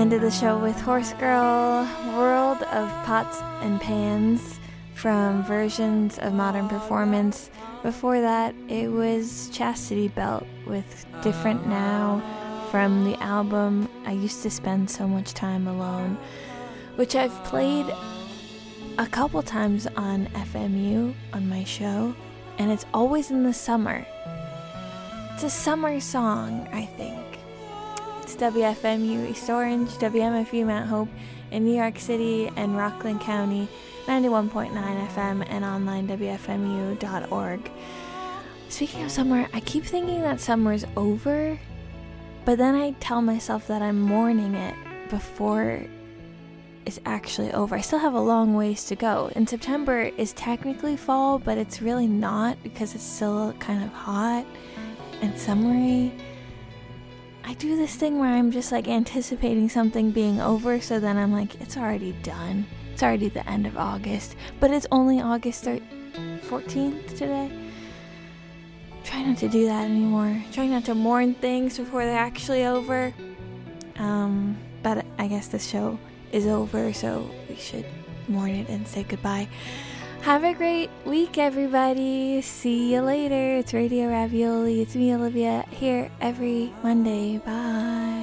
ended the show with Horse Girl, World of Pots and Pans from Versions of Modern Performance. Before that, it was Chastity Belt with Different Now from the album I Used to Spend So Much Time Alone, which I've played a couple times on FMU on my show, and it's always in the summer. It's a summer song, I think. It's WFMU East Orange, WMFU Mount Hope in New York City and Rockland County, 91.9 FM and online WFMU.org. Speaking of summer, I keep thinking that summer's over, but then I tell myself that I'm mourning it before it's actually over. I still have a long ways to go. And September is technically fall, but it's really not because it's still kind of hot and summery. I do this thing where I'm just like anticipating something being over, so then I'm like, it's already done. It's already the end of August, but it's only August 14th today. Try not to do that anymore. Try not to mourn things before they're actually over. But I guess the show is over, so we should mourn it and say goodbye. Have a great week, everybody. See you later. It's Radio Ravioli. It's me, Olivia, here every Monday. Bye.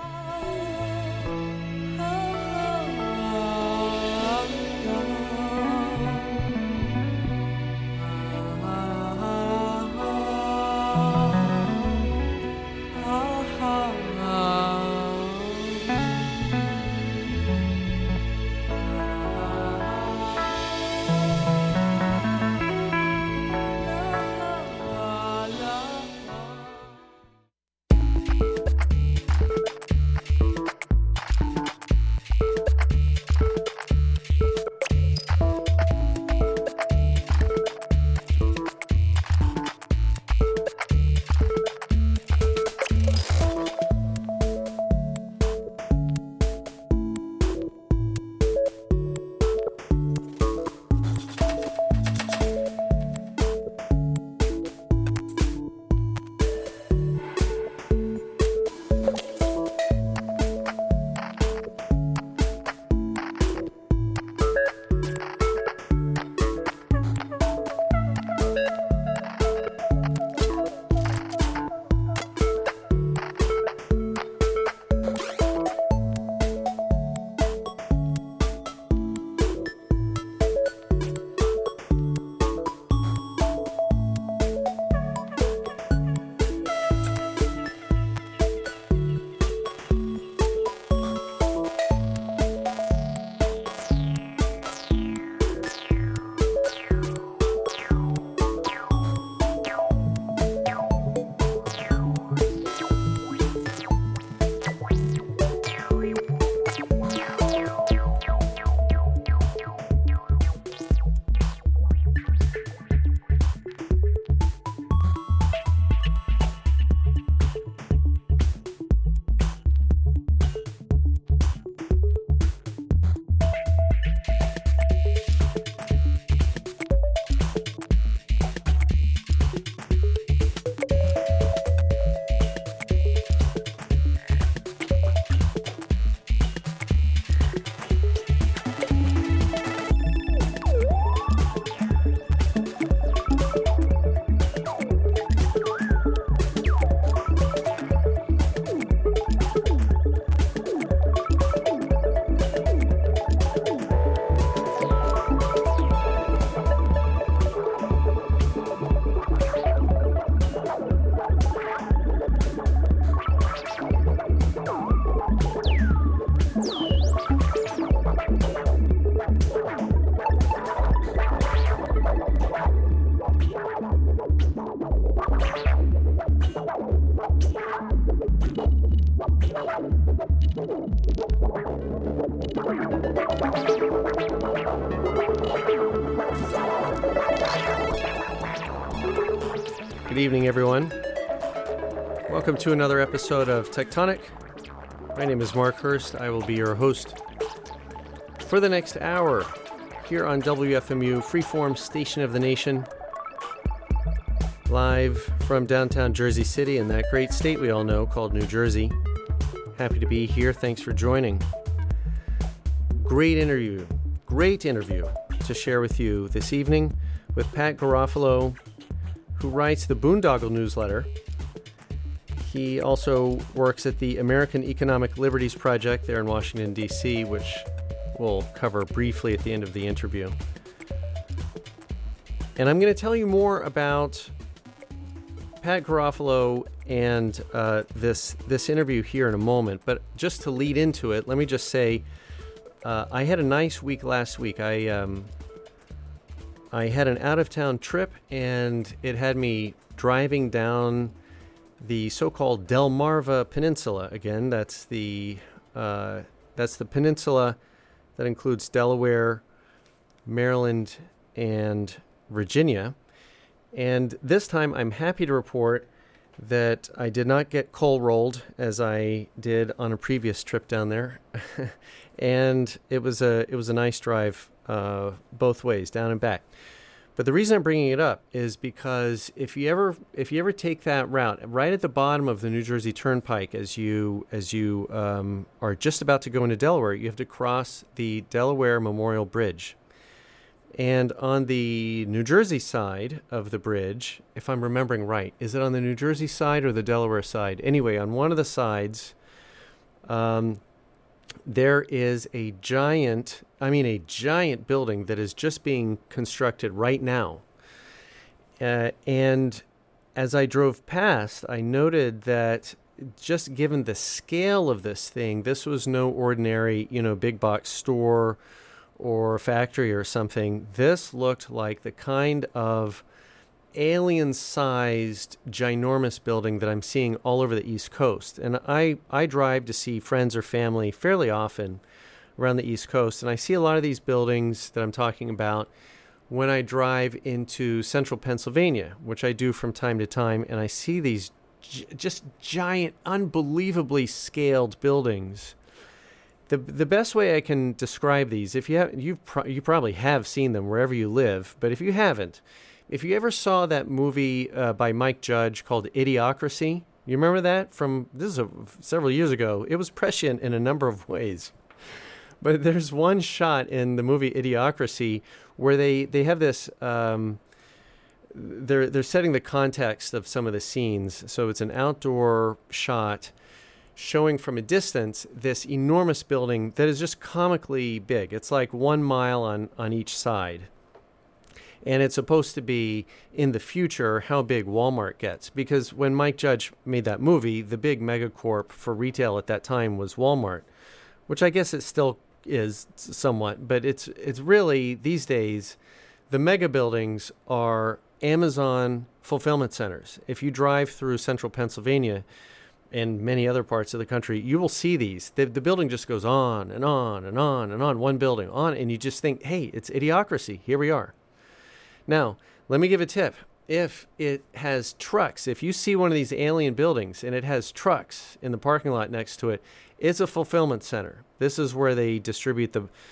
Good evening, everyone. Welcome to another episode of Tectonic. My name is Mark Hurst. I will be your host for the next hour here on WFMU, Freeform Station of the Nation, live from downtown Jersey City in that great state we all know called New Jersey. Happy to be here. Thanks for joining. Great interview to share with you this evening with Pat Garofalo, who writes the Boondoggle newsletter. He also works at the American Economic Liberties Project there in Washington, D.C., which we'll cover briefly at the end of the interview. And I'm going to tell you more about Pat Garofalo and this interview here in a moment. But just to lead into it, let me just say I had a nice week last week. I had an out-of-town trip, and it had me driving down the so-called Delmarva Peninsula. Again, that's the peninsula that includes Delaware, Maryland, and Virginia. And this time I'm happy to report that I did not get coal rolled as I did on a previous trip down there. And it was a nice drive both ways, down and back. But the reason I'm bringing it up is because if you ever take that route, right at the bottom of the New Jersey Turnpike, as you are just about to go into Delaware, you have to cross the Delaware Memorial Bridge. And on the New Jersey side of the bridge, if I'm remembering right, is it on the New Jersey side or the Delaware side? Anyway, on one of the sides, there is a giant building that is just being constructed right now. And as I drove past, I noted that just given the scale of this thing, this was no ordinary, big box store or factory or something. This looked like the kind of alien-sized, ginormous building that I'm seeing all over the East Coast. And I drive to see friends or family fairly often around the East Coast, and I see a lot of these buildings that I'm talking about when I drive into central Pennsylvania, which I do from time to time, and I see these just giant, unbelievably scaled buildings. The best way I can describe these, if you probably have seen them wherever you live, but if you haven't, if you ever saw that movie by Mike Judge called Idiocracy, you remember that this is several years ago. It was prescient in a number of ways. But there's one shot in the movie Idiocracy where they have this, they're setting the context of some of the scenes. So it's an outdoor shot showing from a distance this enormous building that is just comically big. It's like 1 mile on each side. And it's supposed to be, in the future, how big Walmart gets. Because when Mike Judge made that movie, the big megacorp for retail at that time was Walmart, which I guess it still is somewhat. But it's really, these days, the mega buildings are Amazon fulfillment centers. If you drive through central Pennsylvania and many other parts of the country, you will see these. The building just goes on and on and on and on, one building on, and you just think, hey, it's Idiocracy. Here we are. Now, let me give a tip. If it has trucks, if you see one of these alien buildings and it has trucks in the parking lot next to it, it's a fulfillment center. This is where they distribute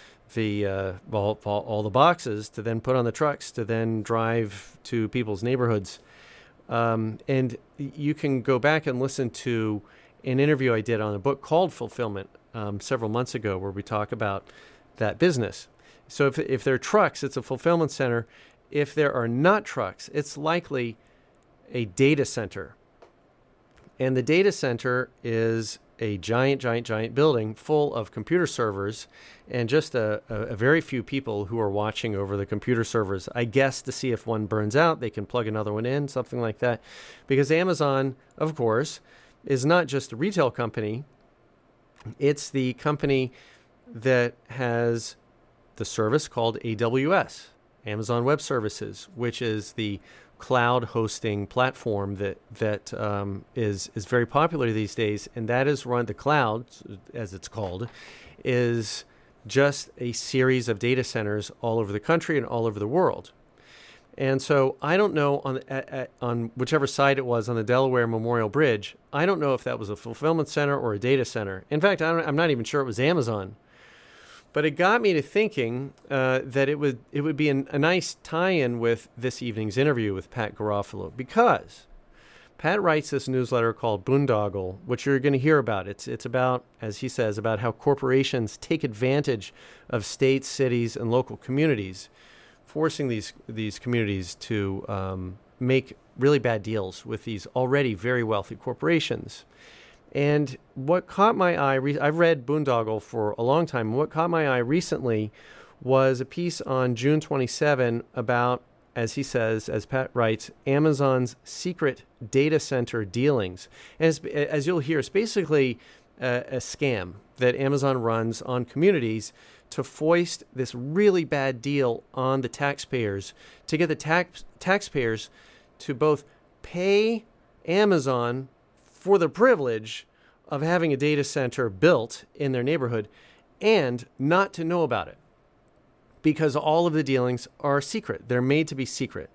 all the boxes to then put on the trucks to then drive to people's neighborhoods. And you can go back and listen to an interview I did on a book called Fulfillment several months ago where we talk about that business. So if there are trucks, it's a fulfillment center. If there are not trucks, it's likely a data center. And the data center is a giant building full of computer servers and just a very few people who are watching over the computer servers. I guess to see if one burns out, they can plug another one in, something like that. Because Amazon, of course, is not just a retail company. It's the company that has the service called AWS, Amazon Web Services, which is the cloud hosting platform that is very popular these days, and that is run, the cloud, as it's called, is just a series of data centers all over the country and all over the world. And so I don't know on whichever side it was on the Delaware Memorial Bridge, I don't know if that was a fulfillment center or a data center. In fact, I'm not even sure it was Amazon. But it got me to thinking that it would be a nice tie-in with this evening's interview with Pat Garofalo, because Pat writes this newsletter called Boondoggle, which you're going to hear about. It's about, as he says, about how corporations take advantage of states, cities, and local communities, forcing these communities to make really bad deals with these already very wealthy corporations. And what caught my eye, I've read Boondoggle for a long time. What caught my eye recently was a piece on June 27 about, as he says, as Pat writes, Amazon's secret data center dealings. And as you'll hear, it's basically a scam that Amazon runs on communities to foist this really bad deal on the taxpayers, to get the taxpayers to both pay Amazon for the privilege of having a data center built in their neighborhood and not to know about it, because all of the dealings are secret. They're made to be secret.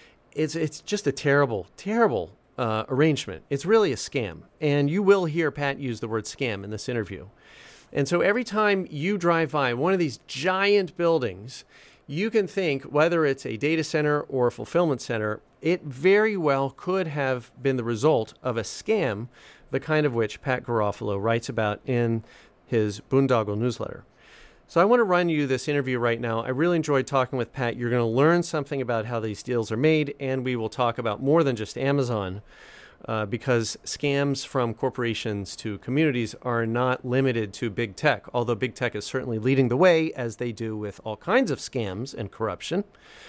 It's just a terrible, terrible arrangement. It's really a scam. And you will hear Pat use the word scam in this interview. And so every time you drive by one of these giant buildings, you can think, whether it's a data center or a fulfillment center, it very well could have been the result of a scam, the kind of which Pat Garofalo writes about in his Boondoggle newsletter. So I want to run you this interview right now. I really enjoyed talking with Pat. You're going to learn something about how these deals are made, and we will talk about more than just Amazon, because scams from corporations to communities are not limited to big tech, although big tech is certainly leading the way, as they do with all kinds of scams and corruption.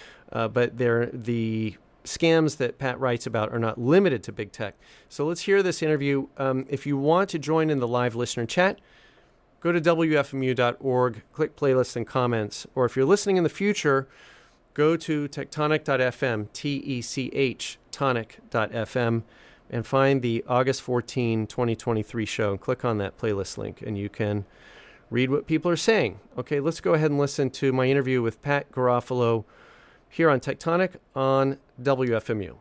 But the scams that Pat writes about are not limited to big tech. So let's hear this interview. If you want to join in the live listener chat, go to WFMU.org, click playlists and comments, or if you're listening in the future, go to tectonic.fm, T-E-C-H, tonic.fm, and find the August 14, 2023 show and click on that playlist link, and you can read what people are saying. Okay, let's go ahead and listen to my interview with Pat Garofalo here on Tectonic on WFMU.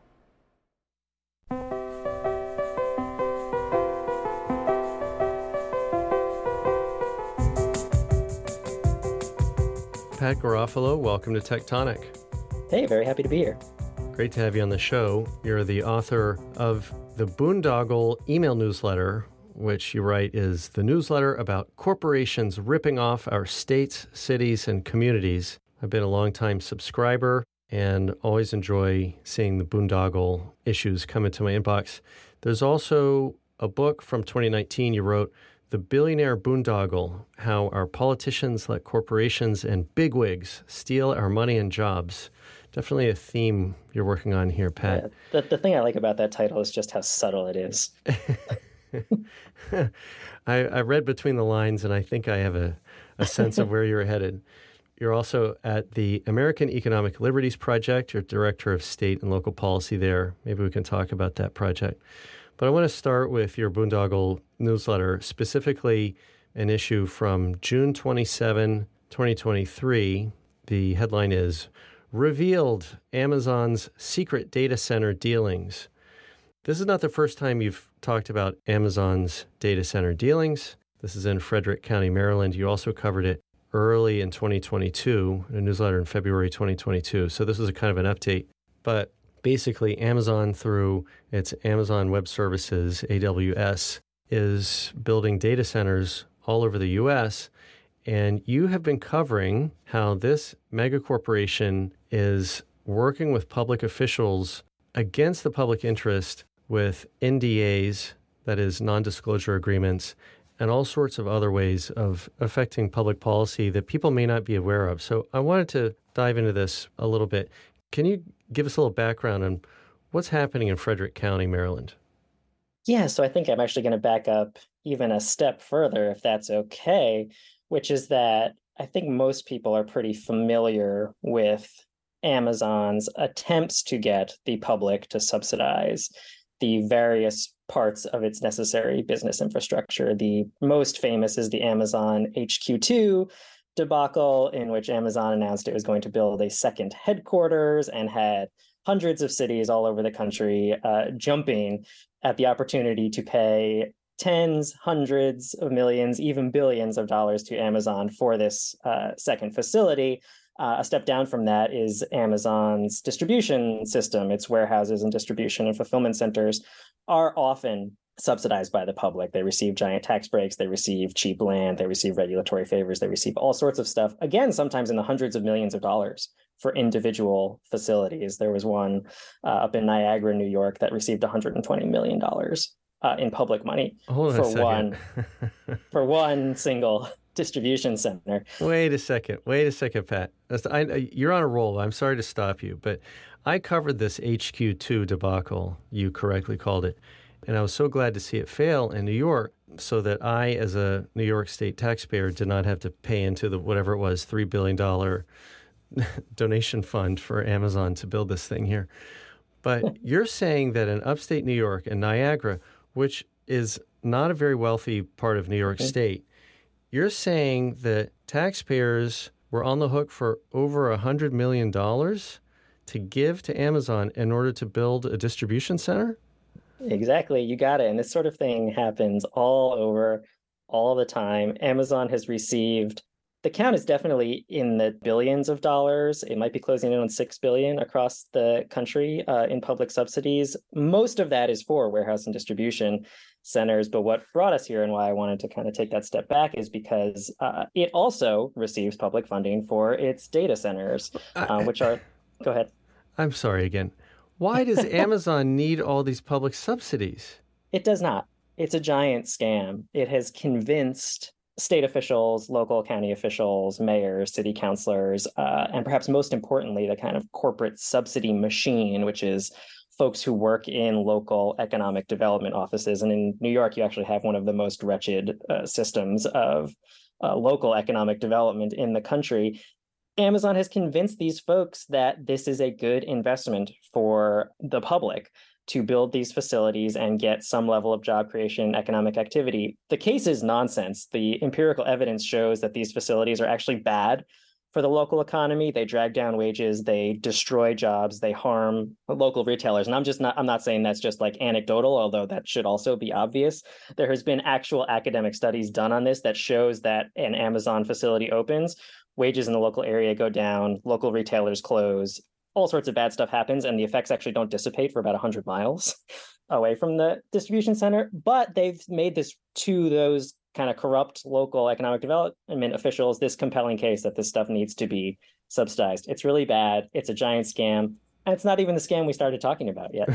Pat Garofalo, welcome to Tectonic. Hey, very happy to be here. Great to have you on the show. You're the author of the Boondoggle email newsletter, which you write is the newsletter about corporations ripping off our states, cities, and communities. I've been a longtime subscriber and always enjoy seeing the Boondoggle issues come into my inbox. There's also a book from 2019 you wrote, The Billionaire Boondoggle, How Our Politicians Let Corporations and Bigwigs Steal Our Money and Jobs. Definitely a theme you're working on here, Pat. Yeah, the thing I like about that title is just how subtle it is. I read between the lines, and I think I have a sense of where you're headed. You're also at the American Economic Liberties Project. You're Director of State and Local Policy there. Maybe we can talk about that project. But I want to start with your Boondoggle newsletter, specifically an issue from June 27, 2023. The headline is, Revealed Amazon's Secret Data Center Dealings. This is not the first time you've talked about Amazon's data center dealings. This is in Frederick County, Maryland. You also covered it early in 2022, in a newsletter in February 2022. So this is a kind of an update. But basically, Amazon, through its Amazon Web Services, AWS, is building data centers all over the U.S., and you have been covering how this mega corporation is working with public officials against the public interest with NDAs, that is, non-disclosure agreements, and all sorts of other ways of affecting public policy that people may not be aware of. So I wanted to dive into this a little bit. Can you give us a little background on what's happening in Frederick County, Maryland? Yeah, so I think I'm actually going to back up even a step further, if that's okay, which is that I think most people are pretty familiar with Amazon's attempts to get the public to subsidize the various parts of its necessary business infrastructure. The most famous is the Amazon HQ2 debacle, in which Amazon announced it was going to build a second headquarters and had hundreds of cities all over the country jumping at the opportunity to pay tens, hundreds of millions, even billions of dollars to Amazon for this second facility. A step down from that is Amazon's distribution system. Its warehouses and distribution and fulfillment centers are often subsidized by the public. They receive giant tax breaks, they receive cheap land, they receive regulatory favors, they receive all sorts of stuff. Again, sometimes in the hundreds of millions of dollars for individual facilities. There was one up in Niagara, New York, that received $120 million in public money for one single distribution center. Wait a second, Pat. You're on a roll. I'm sorry to stop you, but I covered this HQ2 debacle, you correctly called it, and I was so glad to see it fail in New York so that I, as a New York State taxpayer, did not have to pay into the whatever it was, $3 billion donation fund for Amazon to build this thing here. But you're saying that in upstate New York and Niagara, which is not a very wealthy part of New York State, you're saying that taxpayers were on the hook for over $100 million to give to Amazon in order to build a distribution center? Exactly. You got it. And this sort of thing happens all over, all the time. Amazon has received, the count is definitely in the billions of dollars. It might be closing in on 6 billion across the country in public subsidies. Most of that is for warehouse and distribution centers. But what brought us here and why I wanted to kind of take that step back is because it also receives public funding for its data centers, which are, go ahead. I'm sorry again. Why does Amazon need all these public subsidies? It does not. It's a giant scam. It has convinced state officials, local county officials, mayors, city councilors, and perhaps most importantly, the kind of corporate subsidy machine, which is folks who work in local economic development offices. And in New York, you actually have one of the most wretched systems of local economic development in the country. Amazon has convinced these folks that this is a good investment for the public to build these facilities and get some level of job creation, economic activity. The case is nonsense. The empirical evidence shows that these facilities are actually bad for the local economy. They drag down wages, they destroy jobs, they harm local retailers. And I'm not saying that's just like anecdotal, although that should also be obvious. There has been actual academic studies done on this that shows that an Amazon facility opens, wages in the local area go down, local retailers close, all sorts of bad stuff happens, and the effects actually don't dissipate for about 100 miles away from the distribution center. But they've made this to those kind of corrupt local economic development officials this compelling case that this stuff needs to be subsidized. It's really bad. It's a giant scam. And it's not even the scam we started talking about yet.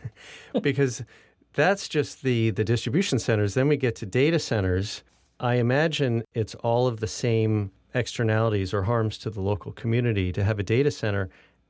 Because that's just the distribution centers. Then we get to data centers. I imagine it's all of the same externalities or harms to the local community to have a data center.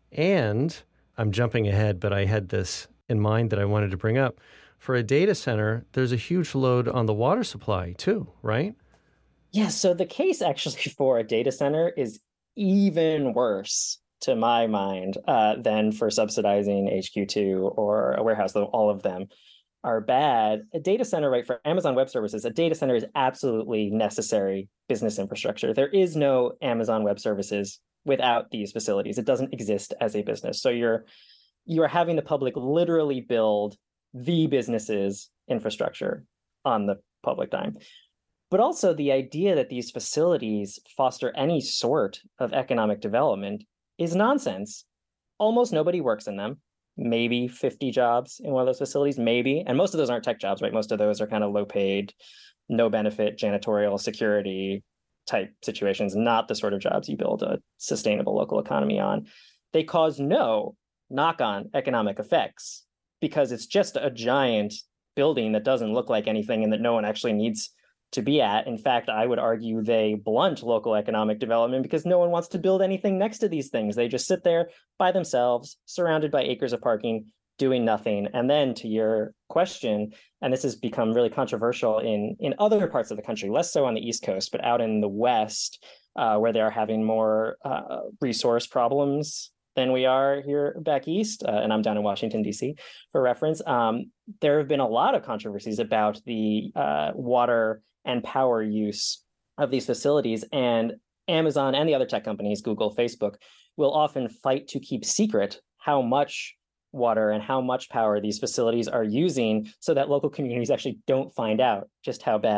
And I'm jumping ahead, but I had this in mind that I wanted to bring up. For a data center, there's a huge load on the water supply too, right? Yeah, so the case actually for a data center is even worse, to my mind, than for subsidizing HQ2 or a warehouse, though all of them are bad. A data center, right, for Amazon Web Services, a data center is absolutely necessary business infrastructure. There is no Amazon Web Services without these facilities. It doesn't exist as a business. So you are having the public literally build the business's infrastructure on the public dime. But also the idea that these facilities foster any sort of economic development is nonsense. Almost nobody works in them. Maybe 50 jobs in one of those facilities, maybe. And most of those aren't tech jobs, right? Most of those are kind of low paid, no benefit, janitorial, security type situations, not the sort of jobs you build a sustainable local economy on. They cause no knock-on economic effects because it's just a giant building that doesn't look like anything and that no one actually needs to be at. In fact, I would argue they blunt local economic development because no one wants to build anything next to these things. They just sit there by themselves, surrounded by acres of parking, doing nothing. And then to your question, and this has become really controversial in other parts of the country, less so on the East Coast, but out in the West, where they are having more resource problems than we are here back east, and I'm down in Washington, D.C. for reference. There have been a lot of controversies about the water and power use of these facilities, and Amazon and the other tech companies, Google, Facebook, will often fight to keep secret how much water and how much power these facilities are using so that local communities actually don't find out just how bad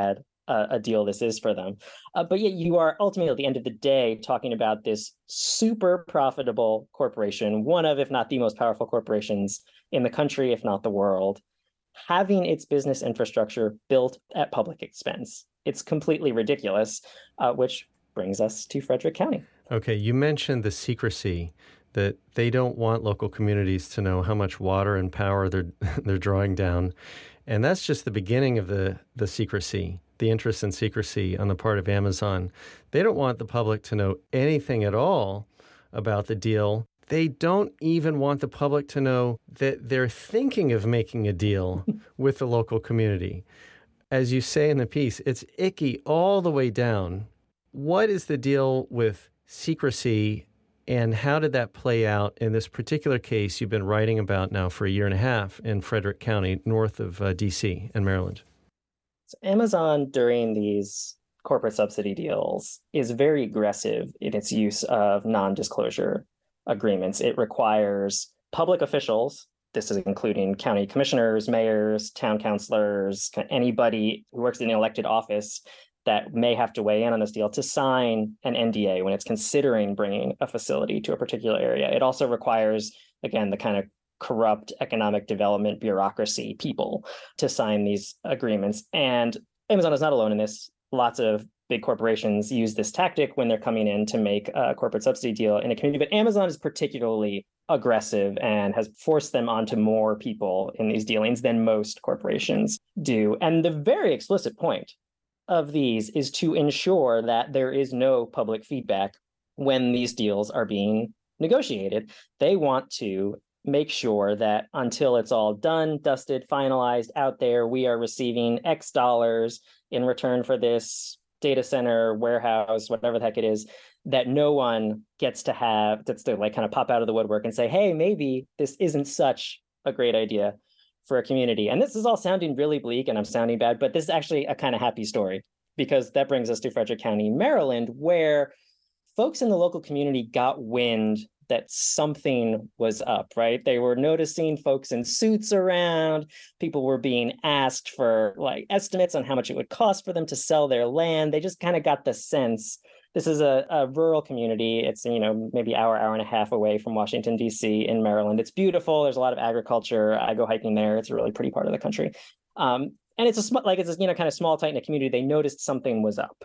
a deal this is for them. But yet you are ultimately, at the end of the day, talking about this super profitable corporation, one of, if not the most powerful corporations in the country, if not the world, having its business infrastructure built at public expense. It's completely ridiculous, which brings us to Frederick County. Okay, you mentioned the secrecy, that they don't want local communities to know how much water and power they're drawing down. And that's just the beginning of the secrecy, the interest in secrecy on the part of Amazon. They don't want the public to know anything at all about the deal. They don't even want the public to know that they're thinking of making a deal with the local community. As you say in the piece, it's icky all the way down. What is the deal with secrecy, and how did that play out in this particular case you've been writing about now for a year and a half in Frederick County, north of D.C. and Maryland? So Amazon, during these corporate subsidy deals, is very aggressive in its use of non-disclosure agreements. It requires public officials, this is including county commissioners, mayors, town councilors, anybody who works in an elected office that may have to weigh in on this deal, to sign an NDA when it's considering bringing a facility to a particular area. It also requires, again, the kind of corrupt economic development bureaucracy people to sign these agreements. And Amazon is not alone in this. Lots of big corporations use this tactic when they're coming in to make a corporate subsidy deal in a community. But Amazon is particularly aggressive and has forced them onto more people in these dealings than most corporations do. And the very explicit point of these is to ensure that there is no public feedback when these deals are being negotiated. They want to make sure that until it's all done, dusted, finalized out there, we are receiving X dollars in return for this data center, warehouse, whatever the heck it is, that no one gets to like kind of pop out of the woodwork and say, hey, maybe this isn't such a great idea for a community. And this is all sounding really bleak and I'm sounding bad, but this is actually a kind of happy story, because that brings us to Frederick County, Maryland, where folks in the local community got wind that something was up, right? They were noticing folks in suits around. People were being asked for like estimates on how much it would cost for them to sell their land. They just kind of got the sense. This is a rural community. It's, maybe hour and a half away from Washington, D.C. in Maryland. It's beautiful. There's a lot of agriculture. I go hiking there. It's a really pretty part of the country. And it's kind of small, tight-knit community. They noticed something was up.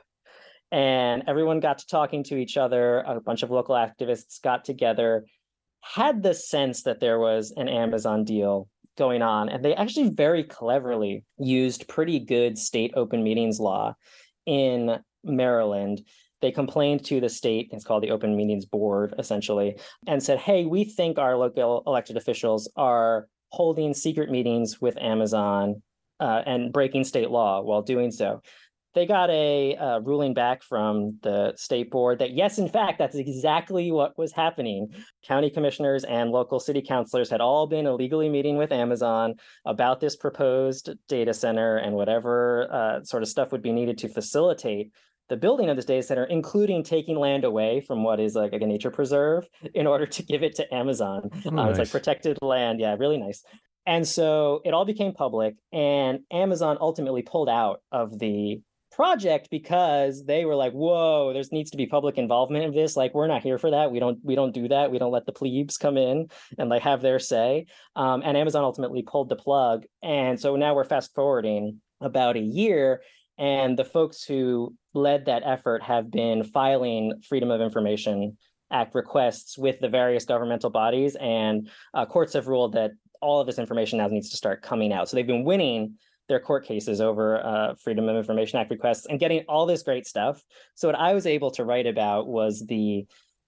And everyone got to talking to each other. A bunch of local activists got together, had the sense that there was an Amazon deal going on. And they actually very cleverly used pretty good state open meetings law in Maryland. They complained to the state, it's called the Open Meetings Board, essentially, and said, hey, we think our local elected officials are holding secret meetings with Amazon and breaking state law while doing so. They got a ruling back from the state board that, yes, in fact, that's exactly what was happening. County commissioners and local city councilors had all been illegally meeting with Amazon about this proposed data center and whatever sort of stuff would be needed to facilitate the building of this data center, including taking land away from what is like a nature preserve in order to give it to Amazon. Nice. It's like protected land. Yeah, really nice. And so it all became public, and Amazon ultimately pulled out of the project because they were like, whoa, there needs to be public involvement in this. Like, we're not here for that. We don't do that. We don't let the plebes come in and like have their say. And Amazon ultimately pulled the plug. And so now we're fast forwarding about a year, and the folks who led that effort have been filing Freedom of Information Act requests with the various governmental bodies, and courts have ruled that all of this information now needs to start coming out. So they've been winning their court cases over Freedom of Information Act requests and getting all this great stuff. So what I was able to write about was the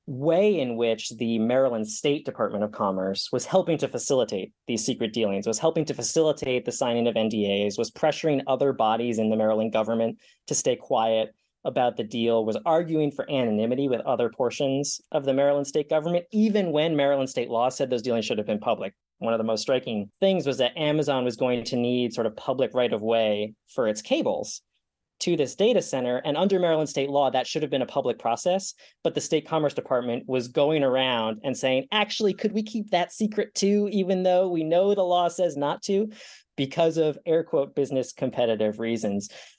way in which the Maryland State Department of Commerce was helping to facilitate these secret dealings, was helping to facilitate the signing of NDAs, was pressuring other bodies in the Maryland government to stay quiet about the deal, was arguing for anonymity with other portions of the Maryland state government, even when Maryland state law said those dealings should have been public. One of the most striking things was that Amazon was going to need sort of public right-of-way for its cables to this data center. And under Maryland state law, that should have been a public process. But the state commerce department was going around and saying, actually, could we keep that secret too, even though we know the law says not to, because of air quote business competitive reasons.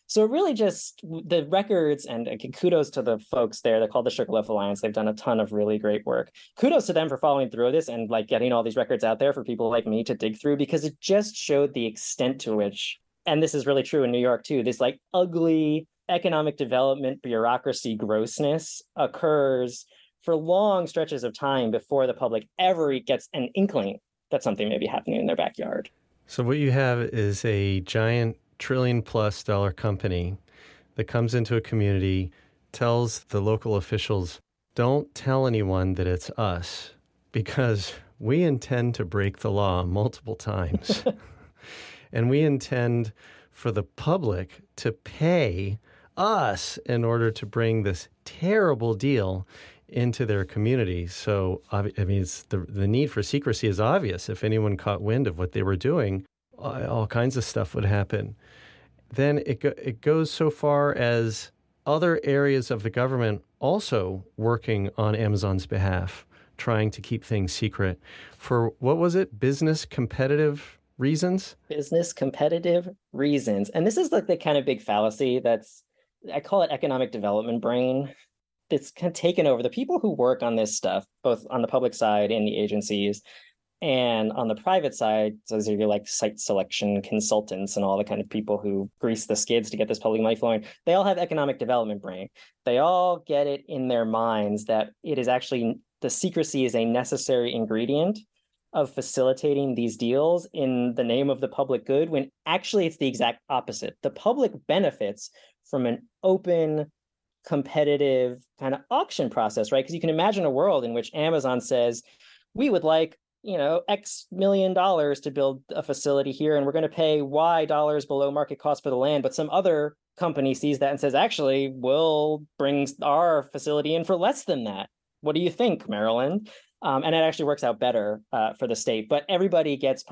So it really just the records, and kudos to the folks there. They're called the Sugarloaf Alliance. They've done a ton of really great work. Kudos to them for following through with this and like getting all these records out there for people like me to dig through, because it just showed the extent to which, and this is really true in New York too, this like ugly economic development bureaucracy grossness occurs for long stretches of time before the public ever gets an inkling that something may be happening in their backyard. So what you have is a giant $1 trillion+ company that comes into a community, tells the local officials, don't tell anyone that it's us because we intend to break the law multiple times. And we intend for the public to pay us in order to bring this terrible deal into their community. So, I mean, it's the need for secrecy is obvious. If anyone caught wind of what they were doing, all kinds of stuff would happen. Then it goes so far as other areas of the government also working on Amazon's behalf, trying to keep things secret. For, what was it, business competitive reasons? Business competitive reasons. And this is like the kind of big fallacy that's, I call it economic development brain. It's kind of taken over. The people who work on this stuff, both on the public side in the agencies and on the private side, so those are your like site selection consultants and all the kind of people who grease the skids to get this public money flowing, they all have economic development brain. They all get it in their minds that it is actually, the secrecy is a necessary ingredient of facilitating these deals in the name of the public good, when actually it's the exact opposite. The public benefits from an open, competitive kind of auction process, right? Because you can imagine a world in which Amazon says, we would like, X million dollars to build a facility here, and we're going to pay Y dollars below market cost for the land. But some other company sees that and says, actually, we'll bring our facility in for less than that. What do you think, Maryland? And it actually works out better for the state. But everybody gets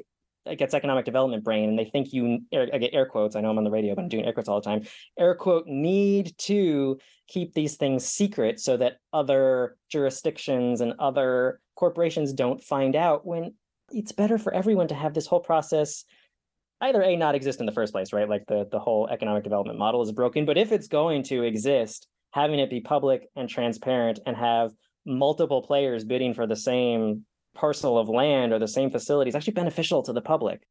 economic development brain, and they think I get air quotes. I know I'm on the radio, but I'm doing air quotes all the time. Air quote, need to keep these things secret so that other jurisdictions and other corporations don't find out, when it's better for everyone to have this whole process either A, not exist in the first place, right? Like the whole economic development model is broken. But if it's going to exist, having it be public and transparent and have multiple players bidding for the same parcel of land or the same facility is actually beneficial to the public.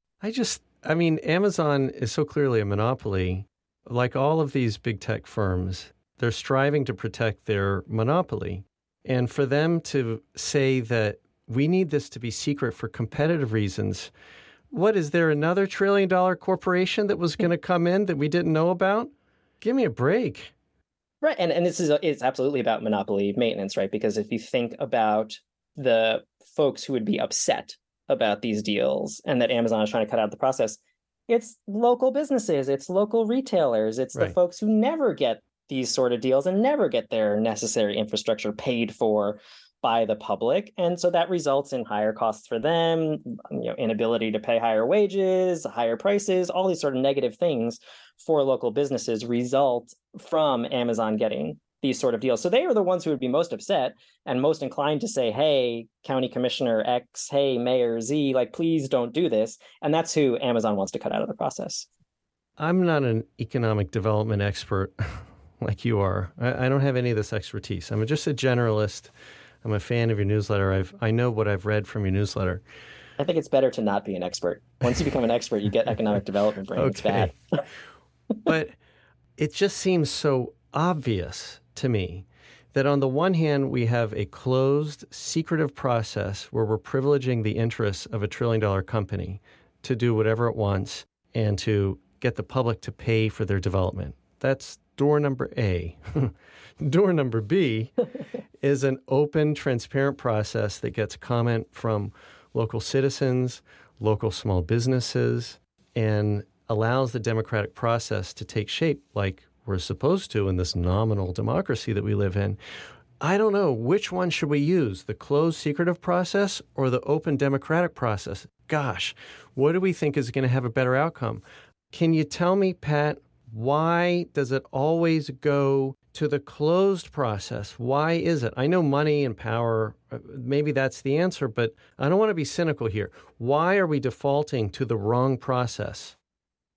I mean, Amazon is so clearly a monopoly. Like all of these big tech firms, they're striving to protect their monopoly. And for them to say that we need this to be secret for competitive reasons, what, is there another $1 trillion corporation that was going to come in that we didn't know about? Give me a break. Right. And it's absolutely about monopoly maintenance, right? Because if you think about the folks who would be upset about these deals and that Amazon is trying to cut out the process, it's local businesses, it's local retailers, it's right. The folks who never get these sort of deals and never get their necessary infrastructure paid for by the public. And so that results in higher costs for them, inability to pay higher wages, higher prices, all these sort of negative things for local businesses result from Amazon getting these sort of deals. So they are the ones who would be most upset and most inclined to say, hey, County Commissioner X, hey, Mayor Z, like, please don't do this. And that's who Amazon wants to cut out of the process. I'm not an economic development expert like you are. I don't have any of this expertise. I'm just a generalist. I'm a fan of your newsletter. I know what I've read from your newsletter. I think it's better to not be an expert. Once you become an expert, you get economic development brain. Okay. It's bad. But it just seems so obvious to me that on the one hand, we have a closed, secretive process where we're privileging the interests of a $1 trillion company to do whatever it wants and to get the public to pay for their development. That's door number A. Door number B is an open, transparent process that gets comment from local citizens, local small businesses, and allows the democratic process to take shape like we're supposed to in this nominal democracy that we live in. I don't know, which one should we use, the closed, secretive process or the open, democratic process? Gosh, what do we think is going to have a better outcome? Can you tell me, Pat, why does it always go to the closed process? Why is it? I know money and power, maybe that's the answer, but I don't want to be cynical here. Why are we defaulting to the wrong process?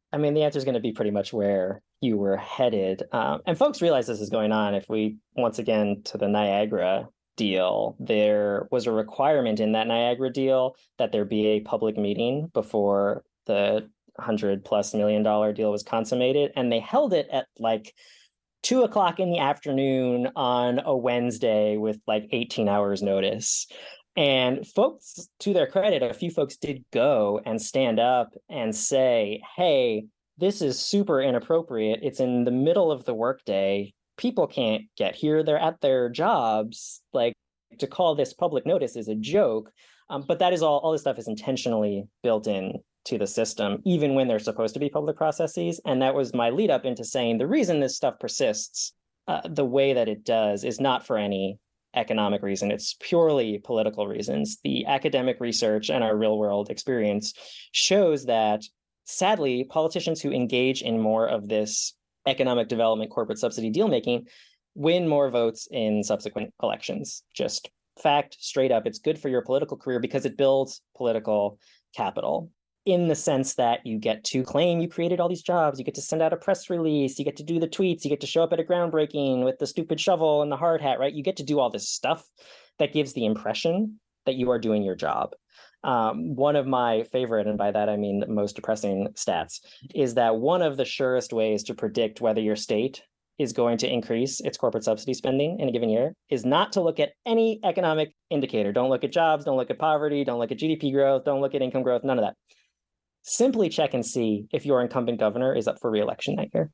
I mean, the answer is going to be pretty much where you were headed. And folks realize this is going on. If we, once again, to the Niagara deal, there was a requirement in that Niagara deal that there be a public meeting before the $100+ million deal was consummated. And they held it at like 2:00 in the afternoon on a Wednesday with like 18 hours notice. And folks, to their credit, a few folks did go and stand up and say, hey, this is super inappropriate. It's in the middle of the workday. People can't get here. They're at their jobs. Like, to call this public notice is a joke. But that is all this stuff is intentionally built in to the system, even when they're supposed to be public processes. And that was my lead up into saying the reason this stuff persists the way that it does is not for any economic reason. It's purely political reasons. The academic research and our real world experience shows that, sadly, politicians who engage in more of this economic development, corporate subsidy deal making win more votes in subsequent elections. Just fact, straight up. It's good for your political career because it builds political capital, in the sense that you get to claim you created all these jobs, you get to send out a press release, you get to do the tweets, you get to show up at a groundbreaking with the stupid shovel and the hard hat, right? You get to do all this stuff that gives the impression that you are doing your job. One of my favorite, and by that I mean most depressing stats, is that one of the surest ways to predict whether your state is going to increase its corporate subsidy spending in a given year is not to look at any economic indicator. Don't look at jobs, don't look at poverty, don't look at GDP growth, don't look at income growth, none of that. Simply check and see if your incumbent governor is up for re-election that year.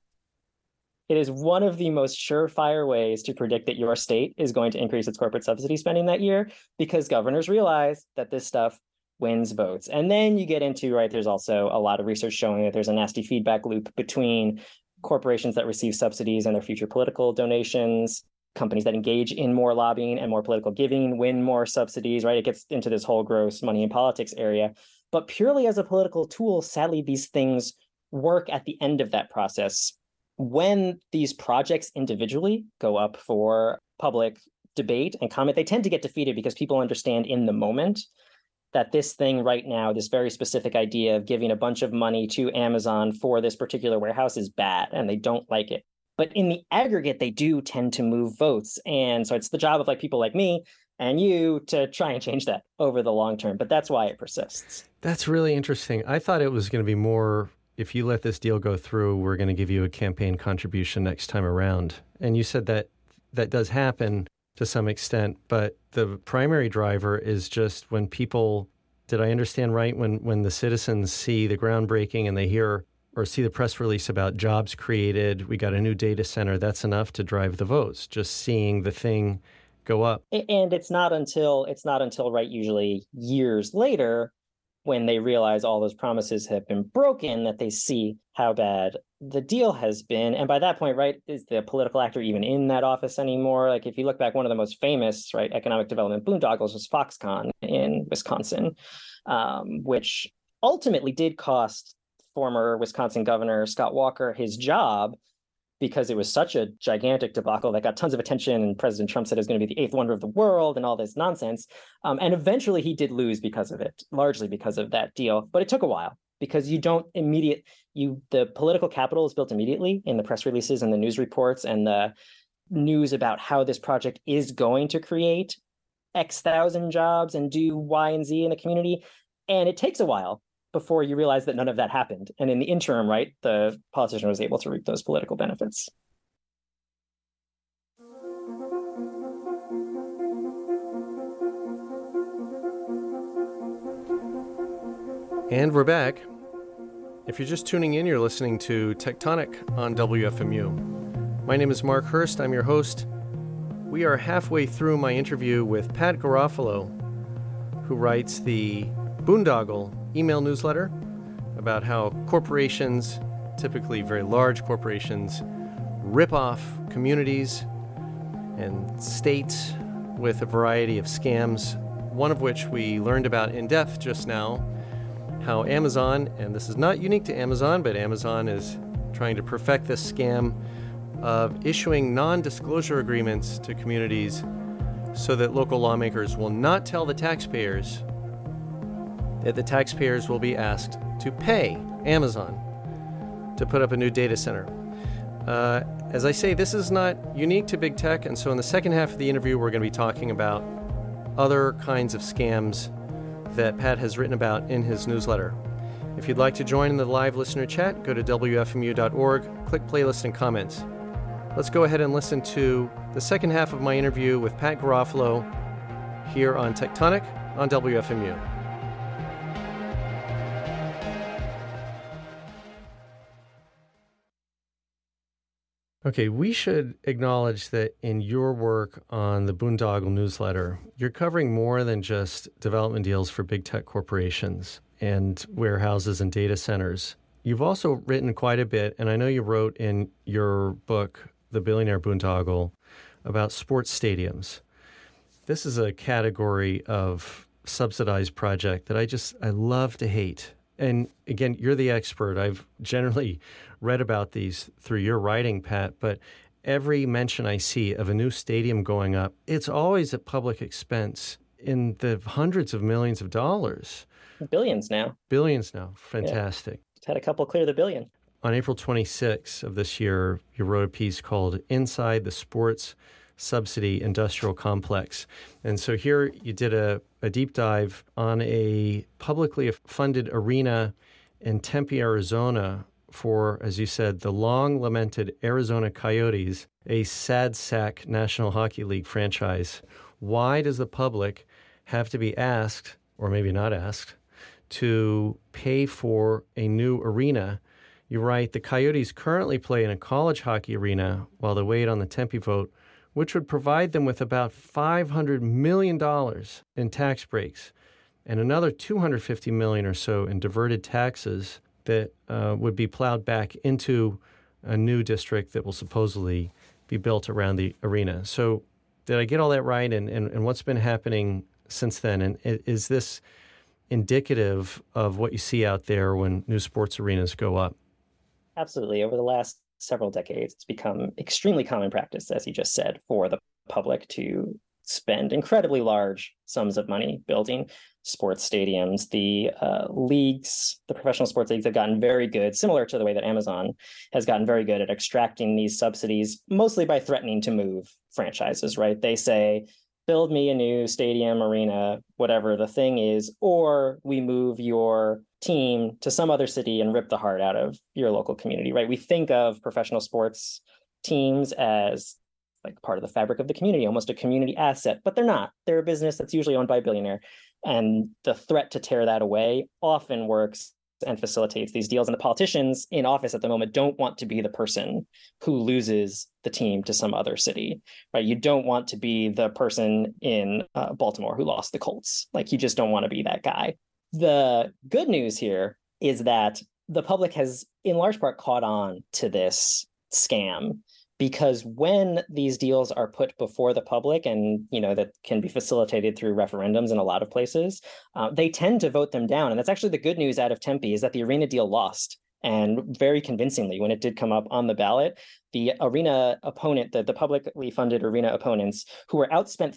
It is one of the most surefire ways to predict that your state is going to increase its corporate subsidy spending that year, because governors realize that this stuff wins votes. And then you get into, right, there's also a lot of research showing that there's a nasty feedback loop between corporations that receive subsidies and their future political donations. Companies that engage in more lobbying and more political giving win more subsidies, right? It gets into this whole gross money in politics area. But purely as a political tool, sadly, these things work at the end of that process. When these projects individually go up for public debate and comment, they tend to get defeated because people understand in the moment that this thing right now, this very specific idea of giving a bunch of money to Amazon for this particular warehouse is bad, and they don't like it. But in the aggregate, they do tend to move votes. And so it's the job of like people like me and you to try and change that over the long term. But that's why it persists. That's really interesting. I thought it was going to be more, if you let this deal go through, we're going to give you a campaign contribution next time around. And you said that that does happen to some extent, but the primary driver is just when people, did I understand right, when the citizens see the groundbreaking and they hear or see the press release about jobs created, we got a new data center, that's enough to drive the votes, just seeing the thing go up. And it's not until right, usually years later, when they realize all those promises have been broken, that they see how bad the deal has been. And by that point, right, is the political actor even in that office anymore? Like, if you look back, one of the most famous, right, economic development boondoggles was Foxconn in Wisconsin, which ultimately did cost former Wisconsin Governor Scott Walker his job, because it was such a gigantic debacle that got tons of attention, and President Trump said it was going to be the 8th wonder of the world and all this nonsense. And eventually he did lose because of it, largely because of that deal. But it took a while, because you don't the political capital is built immediately in the press releases and the news reports and the news about how this project is going to create X thousand jobs and do Y and Z in the community. And it takes a while before you realize that none of that happened. And in the interim, right, the politician was able to reap those political benefits. And we're back. If you're just tuning in, you're listening to Tectonic on WFMU. My name is Mark Hurst. I'm your host. We are halfway through my interview with Pat Garofalo, who writes the Boondoggle email newsletter about how corporations, typically very large corporations, rip off communities and states with a variety of scams, one of which we learned about in depth just now, how Amazon, and this is not unique to Amazon, but Amazon is trying to perfect this scam of issuing non-disclosure agreements to communities so that local lawmakers will not tell the taxpayers that the taxpayers will be asked to pay Amazon to put up a new data center. As I say, this is not unique to big tech, and so in the second half of the interview, we're going to be talking about other kinds of scams that Pat has written about in his newsletter. If you'd like to join in the live listener chat, go to WFMU.org, click playlist and comments. Let's go ahead and listen to the second half of my interview with Pat Garofalo here on Tectonic on WFMU. Okay, we should acknowledge that in your work on the Boondoggle newsletter, you're covering more than just development deals for big tech corporations and warehouses and data centers. You've also written quite a bit, and I know you wrote in your book, The Billionaire Boondoggle, about sports stadiums. This is a category of subsidized project that I love to hate. And again, you're the expert. I've generally read about these through your writing, Pat, but every mention I see of a new stadium going up, it's always at public expense in the hundreds of millions of dollars. Billions now. Billions now. Fantastic. Yeah. Just had a couple clear the billion. On April 26th of this year, you wrote a piece called Inside the Sports Subsidy Industrial Complex. And so here you did a deep dive on a publicly funded arena in Tempe, Arizona for, as you said, the long-lamented Arizona Coyotes, a sad sack National Hockey League franchise. Why does the public have to be asked, or maybe not asked, to pay for a new arena? You write, the Coyotes currently play in a college hockey arena while they wait on the Tempe vote, which would provide them with about $500 million in tax breaks and another $250 million or so in diverted taxes that would be plowed back into a new district that will supposedly be built around the arena. So did I get all that right? And what's been happening since then? And is this indicative of what you see out there when new sports arenas go up? Absolutely. Over the last several decades, it's become extremely common practice, as you just said, for the public to spend incredibly large sums of money building sports stadiums. The leagues, the professional sports leagues have gotten very good, similar to the way that Amazon has gotten very good at extracting these subsidies, mostly by threatening to move franchises, right? They say, build me a new stadium, arena, whatever the thing is, or we move your team to some other city and rip the heart out of your local community, right? We think of professional sports teams as like part of the fabric of the community, almost a community asset, but they're not. They're a business that's usually owned by a billionaire. And the threat to tear that away often works and facilitates these deals. And the politicians in office at the moment don't want to be the person who loses the team to some other city, right? You don't want to be the person in Baltimore who lost the Colts. Like, you just don't want to be that guy. The good news here is that the public has, in large part, caught on to this scam, because when these deals are put before the public, and that can be facilitated through referendums in a lot of places, they tend to vote them down. And that's actually the good news out of Tempe, is that the arena deal lost, and very convincingly when it did come up on the ballot. The arena opponent, the publicly funded arena opponents, who were outspent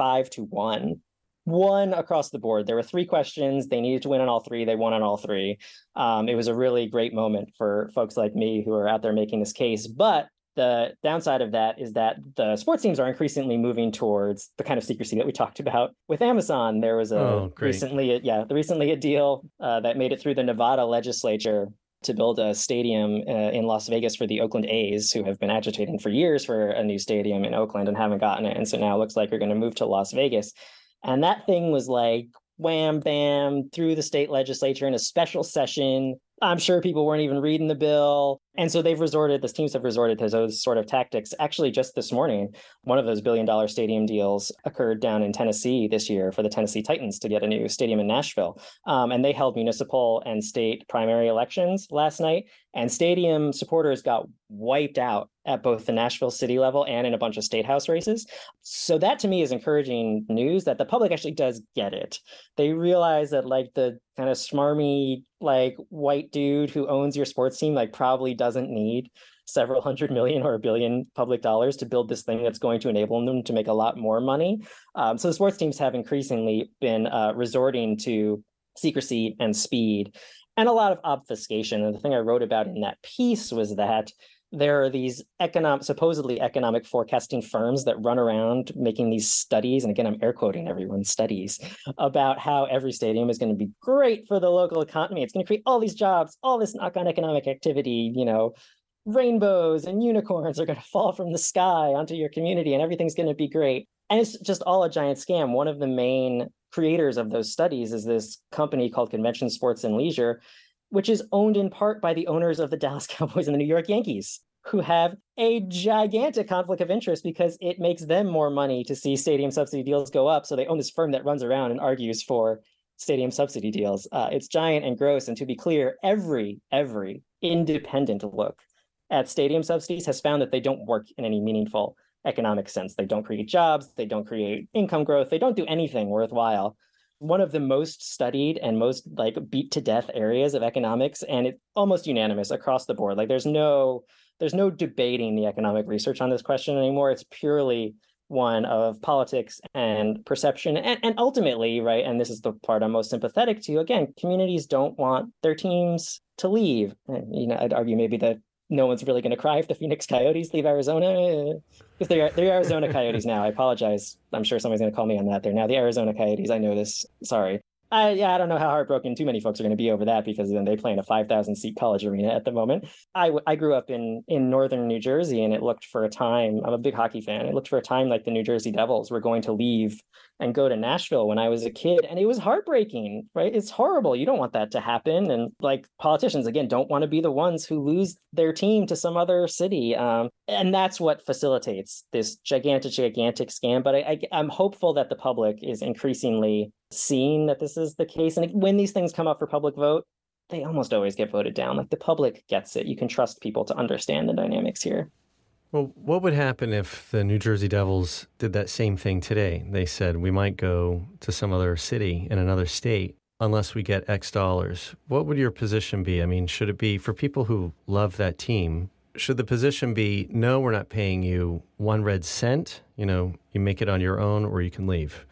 35-1, won across the board. There were 3 questions. They needed to win on all 3. They won on all 3. It was a really great moment for folks like me who are out there making this case. But the downside of that is that the sports teams are increasingly moving towards the kind of secrecy that we talked about with Amazon. There was recently a deal that made it through the Nevada legislature to build a stadium in Las Vegas for the Oakland A's, who have been agitating for years for a new stadium in Oakland and haven't gotten it. And so now it looks like they're going to move to Las Vegas. And that thing was like wham, bam, through the state legislature in a special session. I'm sure people weren't even reading the bill. And so these teams have resorted to those sort of tactics. Actually, just this morning, one of those billion-dollar stadium deals occurred down in Tennessee this year for the Tennessee Titans to get a new stadium in Nashville. And they held municipal and state primary elections last night. And stadium supporters got wiped out at both the Nashville city level and in a bunch of state house races. So that to me is encouraging news that the public actually does get it. They realize that like the kind of smarmy, like white dude who owns your sports team, like probably doesn't need several $100 million or $1 billion public dollars to build this thing that's going to enable them to make a lot more money. So the sports teams have increasingly been resorting to secrecy and speed. and a lot of obfuscation. And the thing I wrote about in that piece was that there are these supposedly economic forecasting firms that run around making these studies. And again, I'm air quoting everyone, studies about how every stadium is going to be great for the local economy. It's going to create all these jobs, all this knock-on economic activity, rainbows and unicorns are going to fall from the sky onto your community and everything's going to be great. And it's just all a giant scam. One of the main creators of those studies is this company called Convention Sports and Leisure, which is owned in part by the owners of the Dallas Cowboys and the New York Yankees, who have a gigantic conflict of interest because it makes them more money to see stadium subsidy deals go up. So they own this firm that runs around and argues for stadium subsidy deals. It's giant and gross. And to be clear, every independent look at stadium subsidies has found that they don't work in any meaningful economic sense. They don't create jobs. They don't create income growth. They don't do anything worthwhile. One of the most studied and most beat to death areas of economics, and it's almost unanimous across the board. There's no debating the economic research on this question anymore. It's purely one of politics and perception. And ultimately, right, and this is the part I'm most sympathetic to, again, communities don't want their teams to leave. I'd argue maybe that no one's really going to cry if the Phoenix Coyotes leave Arizona, because they're Arizona Coyotes now. I apologize. I'm sure somebody's going to call me on that. They're now the Arizona Coyotes. I know this. Sorry. I don't know how heartbroken too many folks are going to be over that, because then they play in a 5,000 seat college arena at the moment. I grew up in northern New Jersey, and it looked for a time, I'm a big hockey fan, it looked for a time like the New Jersey Devils were going to leave and go to Nashville when I was a kid. And it was heartbreaking, right? It's horrible. You don't want that to happen. And politicians, again, don't want to be the ones who lose their team to some other city. And that's what facilitates this gigantic scam. But I'm hopeful that the public is increasingly seeing that this is the case. And when these things come up for public vote, they almost always get voted down. The public gets it. You can trust people to understand the dynamics here. Well, what would happen if the New Jersey Devils did that same thing today? They said, we might go to some other city in another state unless we get X dollars. What would your position be? I mean, should it be, for people who love that team, should the position be, no, we're not paying you one red cent, you make it on your own or you can leave?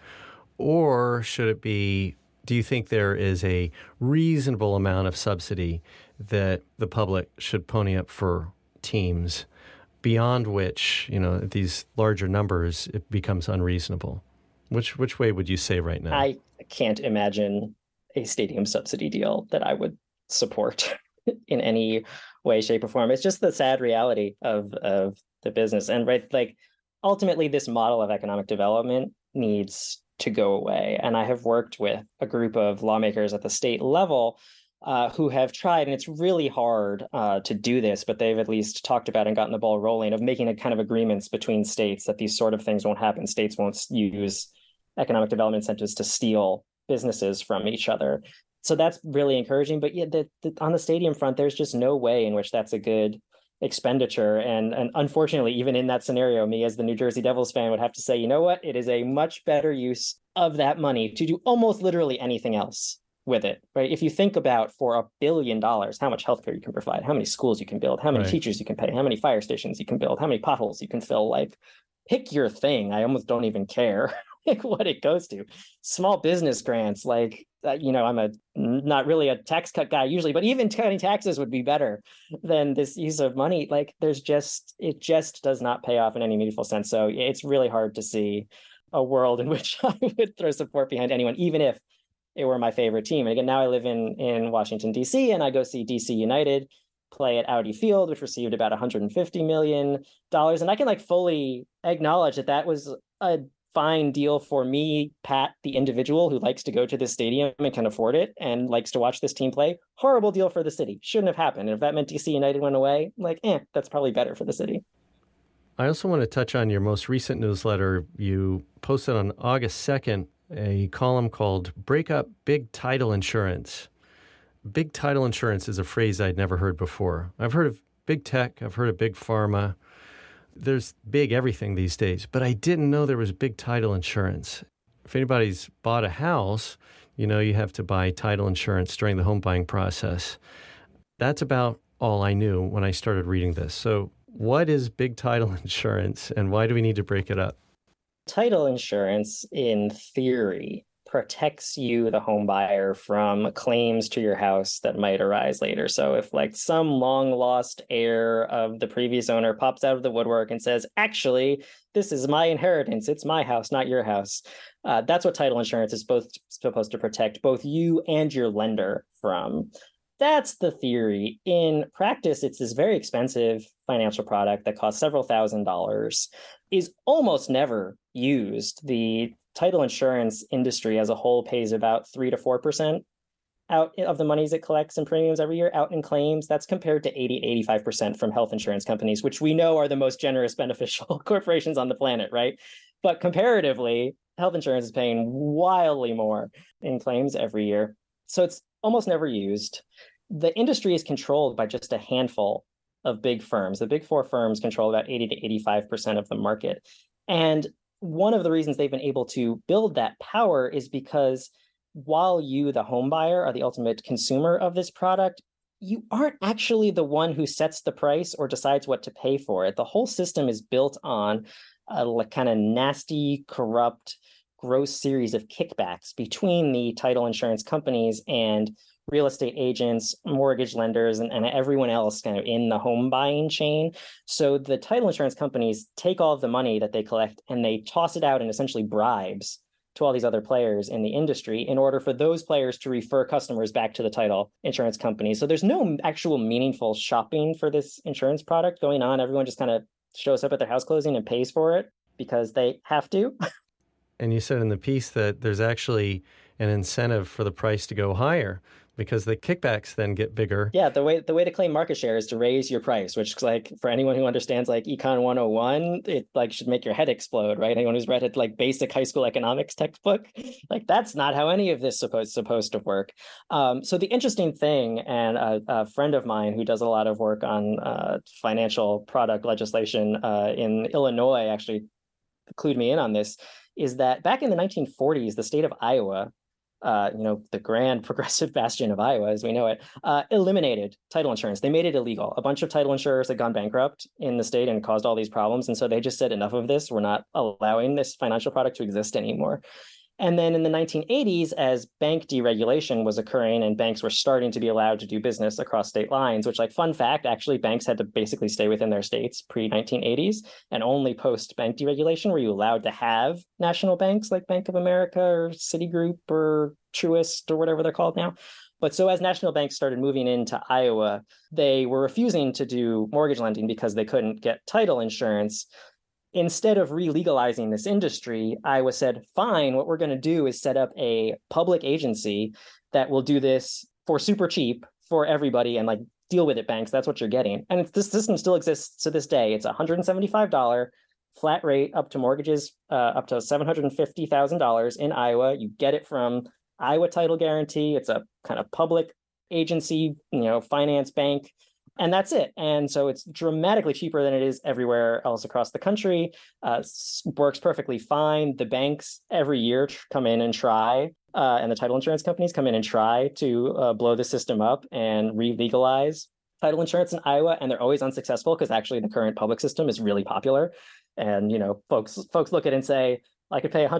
Or should it be, do you think there is a reasonable amount of subsidy that the public should pony up for teams, beyond which, these larger numbers, it becomes unreasonable? Which way would you say right now? I can't imagine a stadium subsidy deal that I would support in any way, shape, or form. It's just the sad reality of the business. And ultimately, this model of economic development needs to go away. And I have worked with a group of lawmakers at the state level who have tried, and it's really hard to do this, but they've at least talked about and gotten the ball rolling of making a kind of agreements between states that these sort of things won't happen. States won't use economic development incentives to steal businesses from each other. So that's really encouraging. But on the stadium front, there's just no way in which that's a good expenditure. And unfortunately, even in that scenario, me as the New Jersey Devils fan would have to say, you know what? It is a much better use of that money to do almost literally anything else with it, right? If you think about, for $1 billion, how much healthcare you can provide, how many schools you can build, how many teachers you can pay, how many fire stations you can build, how many potholes you can fill, pick your thing. I almost don't even care what it goes to. Small business grants, I'm not really a tax cut guy usually, but even cutting taxes would be better than this use of money. It just does not pay off in any meaningful sense. So it's really hard to see a world in which I would throw support behind anyone, even if it were my favorite team. And again, now I live in Washington, D.C., and I go see D.C. United play at Audi Field, which received about $150 million. And I can fully acknowledge that was a fine deal for me, Pat, the individual who likes to go to this stadium and can afford it and likes to watch this team play. Horrible deal for the city. Shouldn't have happened. And if that meant DC United went away, that's probably better for the city. I also want to touch on your most recent newsletter. You posted on August 2nd a column called Break Up Big Title Insurance. Big title insurance is a phrase I'd never heard before. I've heard of big tech. I've heard of big pharma. There's big everything these days, but I didn't know there was big title insurance. If anybody's bought a house, you have to buy title insurance during the home buying process. That's about all I knew when I started reading this. So what is big title insurance, and why do we need to break it up? Title insurance, in theory, protects you, the home buyer, from claims to your house that might arise later. So if like some long lost heir of the previous owner pops out of the woodwork and says, actually, this is my inheritance, it's my house, not your house. That's what title insurance is supposed to protect both you and your lender from. That's the theory. In practice, it's this very expensive financial product that costs several $1,000s, is almost never used. The title insurance industry as a whole pays about 3 to 4% out of the monies it collects in premiums every year out in claims. That's compared to 80-85% from health insurance companies, which we know are the most generous, beneficial corporations on the planet, right? But comparatively, health insurance is paying wildly more in claims every year. So it's almost never used. The industry is controlled by just a handful of big firms. The big four firms control about 80-85% of the market. And one of the reasons they've been able to build that power is because while you, the home buyer, are the ultimate consumer of this product, you aren't actually the one who sets the price or decides what to pay for it. The whole system is built on a kind of nasty, corrupt, gross series of kickbacks between the title insurance companies and real estate agents, mortgage lenders, and everyone else kind of in the home buying chain. So the title insurance companies take all of the money that they collect and they toss it out in essentially bribes to all these other players in the industry in order for those players to refer customers back to the title insurance company. So there's no actual meaningful shopping for this insurance product going on. Everyone just kind of shows up at their house closing and pays for it because they have to. And you said in the piece that there's actually an incentive for the price to go higher because the kickbacks then get bigger. Yeah, the way to claim market share is to raise your price, which, like, for anyone who understands like Econ 101, it like should make your head explode, right? Anyone who's read it like basic high school economics textbook, like that's not how any of this supposed to work. So the interesting thing, and a friend of mine who does a lot of work on financial product legislation in Illinois actually clued me in on this, is that back in the 1940s, the state of Iowa, the grand progressive bastion of Iowa, as we know it, eliminated title insurance. They made it illegal. A bunch of title insurers had gone bankrupt in the state and caused all these problems. And so they just said, enough of this. We're not allowing this financial product to exist anymore. And then in the 1980s, as bank deregulation was occurring and banks were starting to be allowed to do business across state lines, which, like, fun fact, actually banks had to basically stay within their states pre-1980s, and only post-bank deregulation were you allowed to have national banks like Bank of America or Citigroup or Truist or whatever they're called now. But so as national banks started moving into Iowa, they were refusing to do mortgage lending because they couldn't get title insurance. Instead of re-legalizing this industry, Iowa said, fine, what we're going to do is set up a public agency that will do this for super cheap for everybody and like deal with it, banks. That's what you're getting. And this system still exists to this day. It's $175 flat rate up to mortgages up to $750,000 in Iowa. You get it from Iowa Title Guarantee. It's a kind of public agency, finance bank. And that's it. And so it's dramatically cheaper than it is everywhere else across the country. Works perfectly fine. The banks every year come in and try, and the title insurance companies come in and try to blow the system up and re-legalize title insurance in Iowa. And they're always unsuccessful because actually the current public system is really popular. And, folks look at it and say, I could pay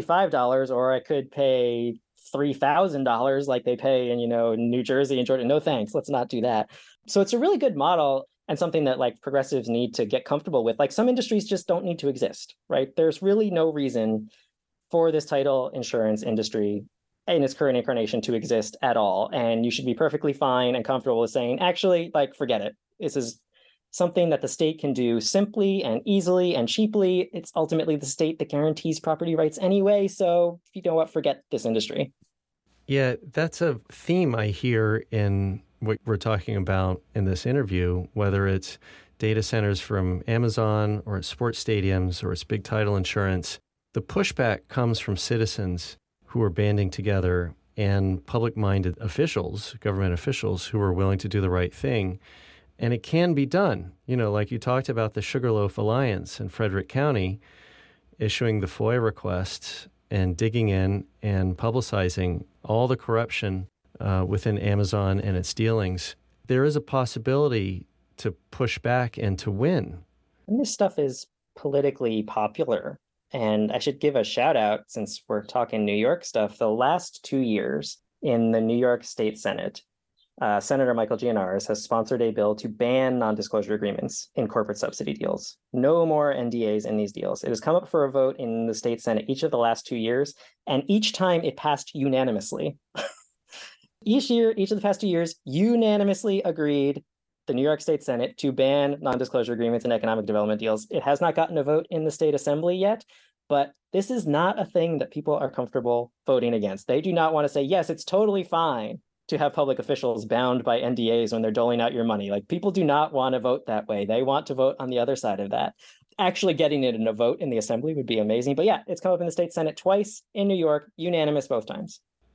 $175 or I could pay $3,000 like they pay in, New Jersey and Georgia. No, thanks. Let's not do that. So it's a really good model and something that like progressives need to get comfortable with. Like some industries just don't need to exist, right? There's really no reason for this title insurance industry in its current incarnation to exist at all. And you should be perfectly fine and comfortable with saying, actually, like, forget it. This is something that the state can do simply and easily and cheaply. It's ultimately the state that guarantees property rights anyway. So you know what, forget this industry. Yeah, that's a theme I hear in what we're talking about in this interview, whether it's data centers from Amazon or it's sports stadiums or it's big title insurance. The pushback comes from citizens who are banding together and public-minded officials, government officials who are willing to do the right thing. And it can be done. Like you talked about the Sugarloaf Alliance in Frederick County issuing the FOIA requests and digging in and publicizing all the corruption within Amazon and its dealings. There is a possibility to push back and to win. And this stuff is politically popular. And I should give a shout out, since we're talking New York stuff, the last 2 years in the New York State Senate, Senator Michael Gianaris has sponsored a bill to ban non-disclosure agreements in corporate subsidy deals. No more NDAs in these deals. It has come up for a vote in the state Senate each of the last 2 years, and each time it passed unanimously. Each of the past 2 years, unanimously agreed the New York State Senate to ban non-disclosure agreements in economic development deals. It has not gotten a vote in the state assembly yet, but this is not a thing that people are comfortable voting against. They do not want to say, yes, it's totally fine to have public officials bound by NDAs when they're doling out your money. Like, people do not want to vote that way. They want to vote on the other side of that. Actually getting it in a vote in the assembly would be amazing. But yeah, it's come up in the state Senate twice in New York, unanimous both times.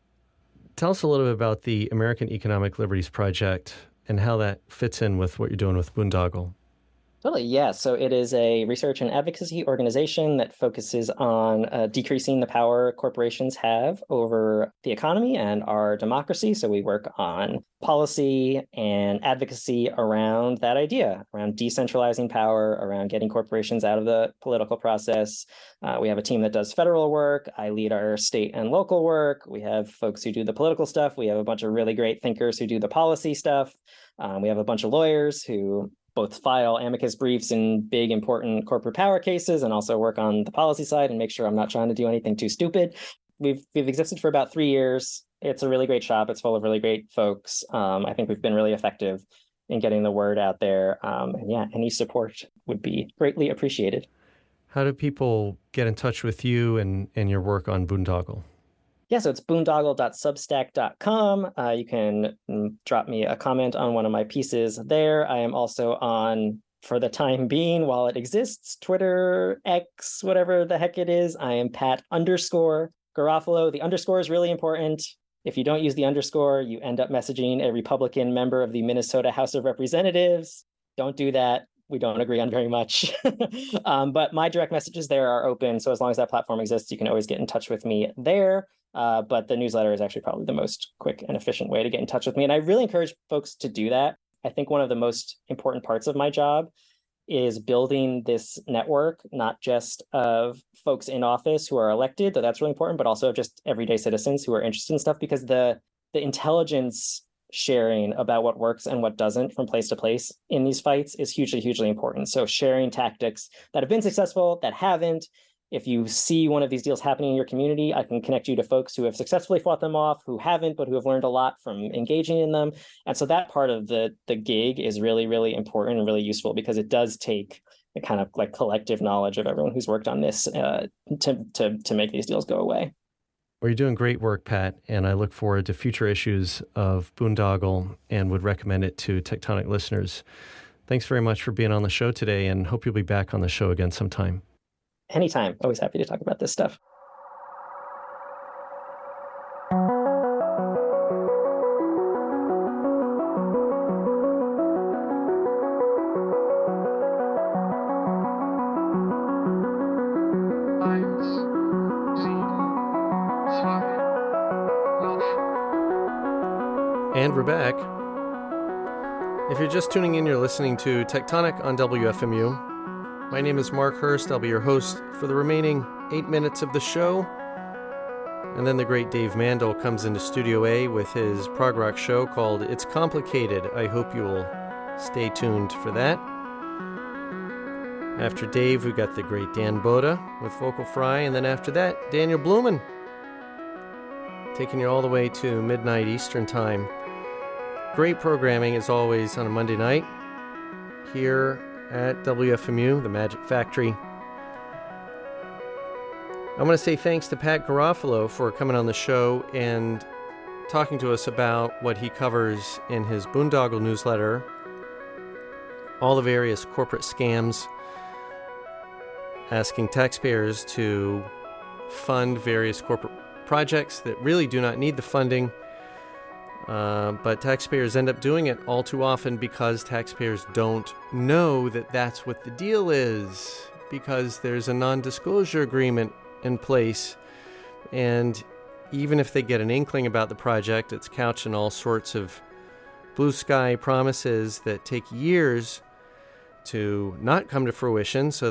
Tell us a little bit about the American Economic Liberties Project and how that fits in with what you're doing with Boondoggle. Totally, yeah. So it is a research and advocacy organization that focuses on decreasing the power corporations have over the economy and our democracy. So we work on policy and advocacy around that idea, around decentralizing power, around getting corporations out of the political process. We have a team that does federal work. I lead our state and local work. We have folks who do the political stuff. We have a bunch of really great thinkers who do the policy stuff. We have a bunch of lawyers who both file amicus briefs in big, important corporate power cases and also work on the policy side and make sure I'm not trying to do anything too stupid. We've existed for about 3 years. It's a really great shop. It's full of really great folks. I think we've been really effective in getting the word out there. And yeah, any support would be greatly appreciated. How do people get in touch with you and your work on Boondoggle? Yeah, so it's boondoggle.substack.com. You can drop me a comment on one of my pieces there. I am also on, for the time being, while it exists, Twitter, X, whatever the heck it is. I am Pat_Garofalo. The underscore is really important. If you don't use the underscore, you end up messaging a Republican member of the Minnesota House of Representatives. Don't do that. We don't agree on very much. But my direct messages there are open. So as long as that platform exists, you can always get in touch with me there. But the newsletter is actually probably the most quick and efficient way to get in touch with me. And I really encourage folks to do that. I think one of the most important parts of my job is building this network, not just of folks in office who are elected, though that's really important, but also just everyday citizens who are interested in stuff, because the intelligence sharing about what works and what doesn't from place to place in these fights is hugely, hugely important. So sharing tactics that have been successful, that haven't. If you see one of these deals happening in your community, I can connect you to folks who have successfully fought them off, who haven't, but who have learned a lot from engaging in them. And so that part of the gig is really, really important and really useful, because it does take a kind of like collective knowledge of everyone who's worked on this to make these deals go away. Well, you're doing great work, Pat, and I look forward to future issues of Boondoggle and would recommend it to Tectonic listeners. Thanks very much for being on the show today, and hope you'll be back on the show again sometime. Anytime. Always happy to talk about this stuff. And we're back. If you're just tuning in, you're listening to Tectonic on WFMU. My name is Mark Hurst. I'll be your host for the remaining 8 minutes of the show. And then the great Dave Mandel comes into Studio A with his prog rock show called It's Complicated. I hope you will stay tuned for that. After Dave, we've got the great Dan Boda with Vocal Fry. And then after that, Daniel Blumen, taking you all the way to midnight Eastern Time. Great programming, as always, on a Monday night here at WFMU, the Magic Factory. I want to say thanks to Pat Garofalo for coming on the show and talking to us about what he covers in his Boondoggle newsletter, all the various corporate scams, asking taxpayers to fund various corporate projects that really do not need the funding, but taxpayers end up doing it all too often because taxpayers don't know that that's what the deal is, because there's a non-disclosure agreement in place, and even if they get an inkling about the project, it's couched in all sorts of blue sky promises that take years to not come to fruition, so that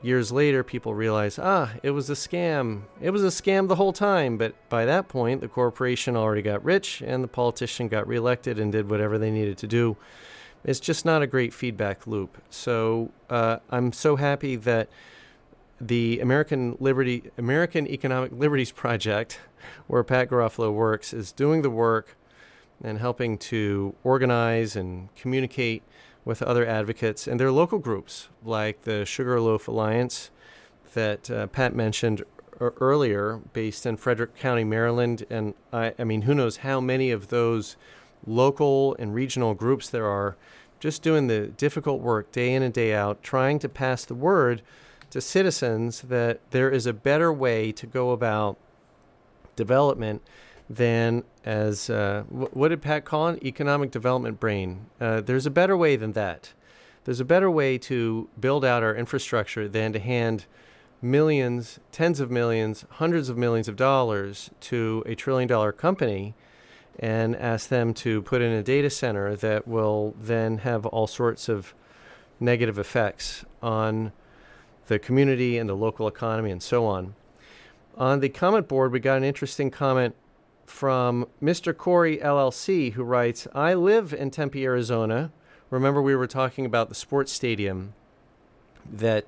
years later, people realize, it was a scam. It was a scam the whole time. But by that point, the corporation already got rich and the politician got reelected and did whatever they needed to do. It's just not a great feedback loop. So I'm so happy that the American Economic Liberties Project, where Pat Garofalo works, is doing the work and helping to organize and communicate with other advocates and their local groups, like the Sugarloaf Alliance that Pat mentioned earlier, based in Frederick County, Maryland. And I mean, who knows how many of those local and regional groups there are, just doing the difficult work day in and day out, trying to pass the word to citizens that there is a better way to go about development than, as what did Pat call it? Economic development brain. There's a better way than that. There's a better way to build out our infrastructure than to hand millions, tens of millions, hundreds of millions of dollars to a $1 trillion company and ask them to put in a data center that will then have all sorts of negative effects on the community and the local economy and so on. On the comment board, we got an interesting comment from Mr. Corey LLC, who writes, I live in Tempe, Arizona. Remember, we were talking about the sports stadium that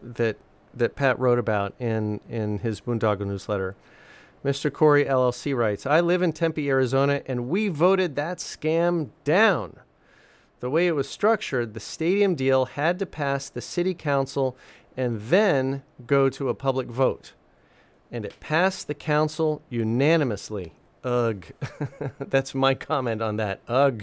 Pat wrote about in his Boondoggle newsletter. Mr. Corey LLC writes, I live in Tempe, Arizona, and we voted that scam down. The way it was structured, the stadium deal had to pass the city council and then go to a public vote. And it passed the council unanimously. Ugh. That's my comment on that. Ugh.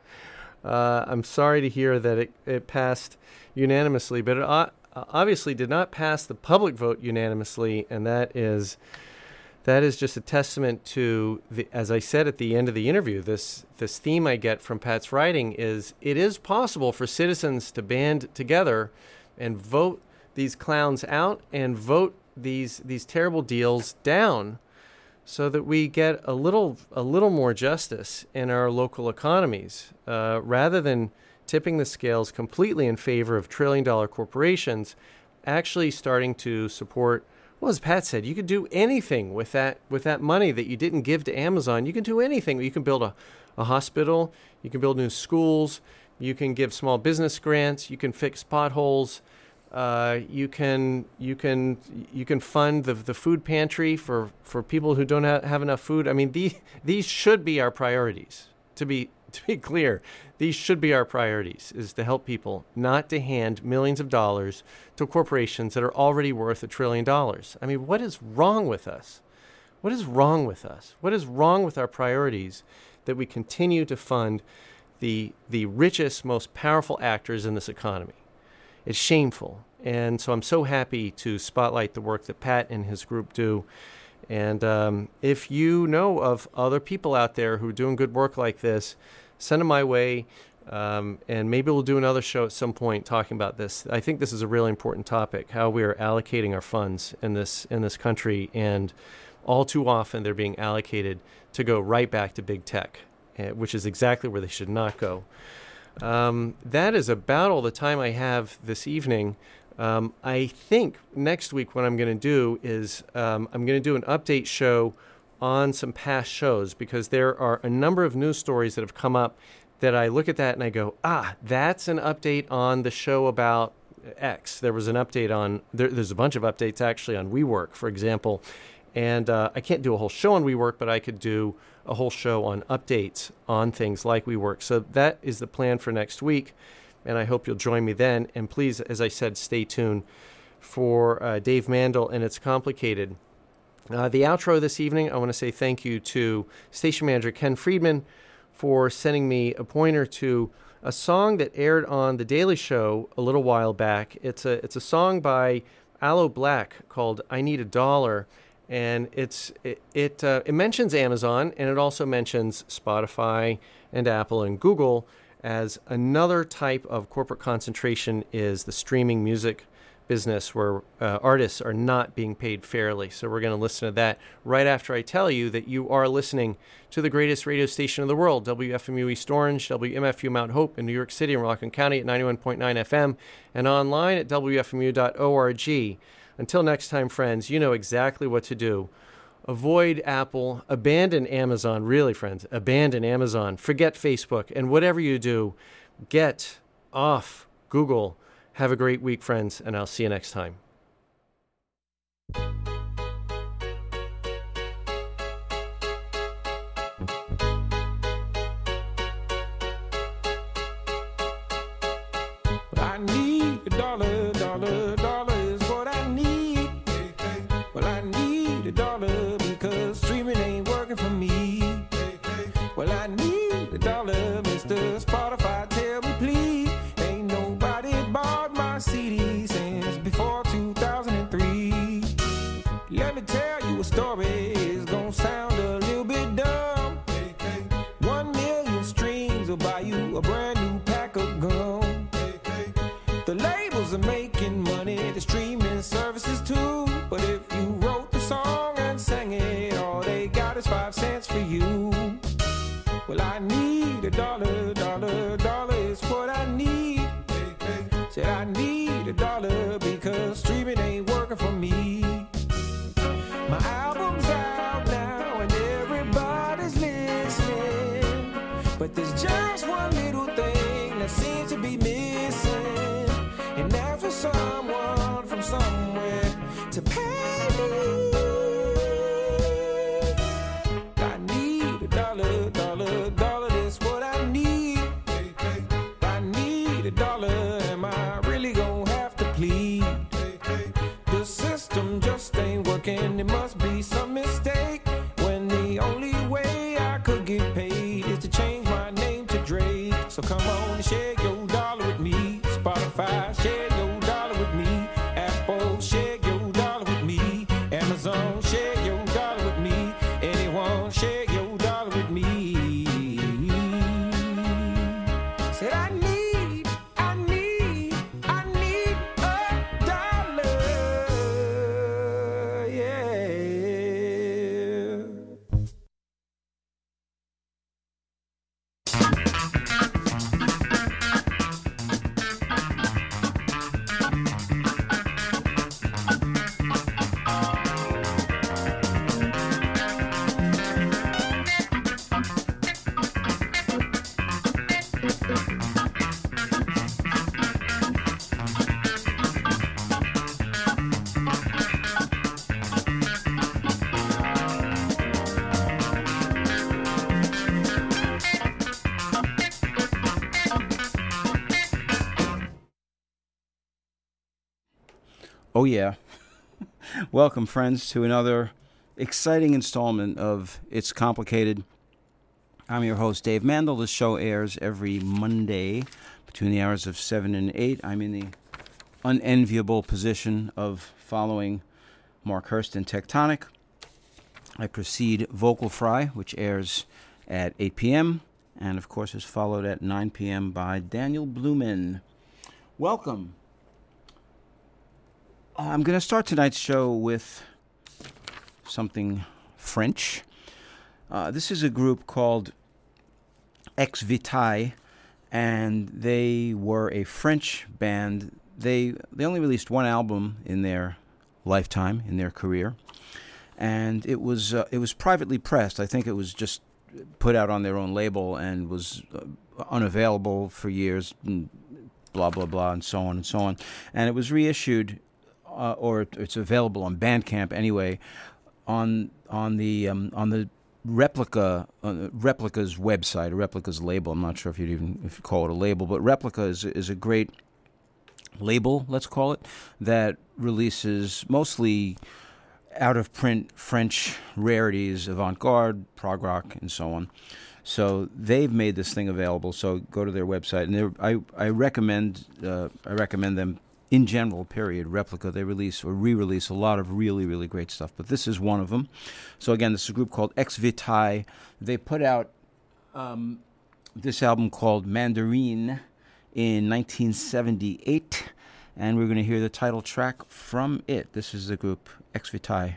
I'm sorry to hear that it passed unanimously, but it obviously did not pass the public vote unanimously, and that is just a testament to, as I said at the end of the interview, this theme I get from Pat's writing is it is possible for citizens to band together and vote these clowns out and vote these terrible deals down so that we get a little more justice in our local economies, rather than tipping the scales completely in favor of $1 trillion corporations, actually starting to support. Well, as Pat said, you could do anything with that money that you didn't give to Amazon. You can do anything. You can build a hospital. You can build new schools. You can give small business grants. You can fix potholes. You can fund the food pantry for people who don't have enough food. I mean, these should be our priorities. To be clear, these should be our priorities, is to help people, not to hand millions of dollars to corporations that are already worth $1 trillion. I mean, what is wrong with us? What is wrong with us? What is wrong with our priorities that we continue to fund the richest, most powerful actors in this economy? It's shameful. And so I'm so happy to spotlight the work that Pat and his group do. And if you know of other people out there who are doing good work like this, send them my way. And maybe we'll do another show at some point talking about this. I think this is a really important topic, how we are allocating our funds in this country. And all too often they're being allocated to go right back to big tech, which is exactly where they should not go. That is about all the time I have this evening. I think next week what I'm going to do is I'm going to do an update show on some past shows, because there are a number of news stories that have come up that I look at that and I go, that's an update on the show about X. There was an update on, there's a bunch of updates actually on WeWork, for example. And I can't do a whole show on WeWork, but I could do a whole show on updates on things like WeWork. So that is the plan for next week, and I hope you'll join me then. And please, as I said, stay tuned for Dave Mandel and It's Complicated. The outro this evening, I want to say thank you to station manager Ken Friedman for sending me a pointer to a song that aired on The Daily Show a little while back. It's a song by Aloe Black called I Need a Dollar. And it mentions Amazon, and it also mentions Spotify and Apple and Google, as another type of corporate concentration is the streaming music business where artists are not being paid fairly. So we're going to listen to that right after I tell you that you are listening to the greatest radio station in the world, WFMU East Orange, WMFU Mount Hope in New York City and Rockland County at 91.9 FM, and online at WFMU.org. Until next time, friends, you know exactly what to do. Avoid Apple, abandon Amazon, really, friends, abandon Amazon, forget Facebook, and whatever you do, get off Google. Have a great week, friends, and I'll see you next time. I need a dollar, dollar, dollar is what I need. Well, I need a dollar because streaming ain't working for me. Well, I need a dollar, Mr. Spotify, tell me please. Ain't nobody bought my CD since before 2003. Let me tell you a story, it's gonna sound a little bit dumb. 1 million streams will buy you a brand new pack of gum. The labels are making money, the streaming services too. But if you wrote the song and sang it, all they got is 5 cents for you. Well, I need a dollar, dollar, dollar is what I need. Said I need a dollar because streaming ain't working for me. My album's out now and everybody's listening, but there's just one little thing that seems to be missing, and that's for someone from somewhere to pay me. I need a dollar, dollar, dollar, that's what I need. I need a dollar, am I really gonna have to plead? The system just ain't working, it must be some mistake, when the only way I could get paid is to change my name to Drake. So come on and share your dollar with me. Spotify, share your dollar with me. Apple, share your dollar with me. Amazon, share your dollar with me. Anyone, share your dollar with me. Said I need a dollar. Yeah. Oh, yeah. Welcome, friends, to another exciting installment of It's Complicated. I'm your host, Dave Mandel. This show airs every Monday between the hours of 7 and 8. I'm in the unenviable position of following Mark Hurst and Tectonic. I precede Vocal Fry, which airs at 8 p.m., and, of course, is followed at 9 p.m. by Daniel Blumen. Welcome. I'm going to start tonight's show with something French. This is a group called Ex Vitae, and they were a French band. They only released one album in their lifetime, in their career, and it was privately pressed. I think it was just put out on their own label and was unavailable for years, and blah blah blah, and so on and so on. And it was reissued. Or it's available on Bandcamp anyway, on the Replica's website, or Replica's label. I'm not sure if you call it a label, but Replica is a great label, let's call it, that releases mostly out of print French rarities, avant-garde, prog rock, and so on. So they've made this thing available. So go to their website, and I recommend them. In general, period, Replica, they release or re-release a lot of really, really great stuff. But this is one of them. So again, this is a group called Ex Vitae. They put out this album called Mandarine in 1978. and we're going to hear the title track from it. This is the group Ex Vitae.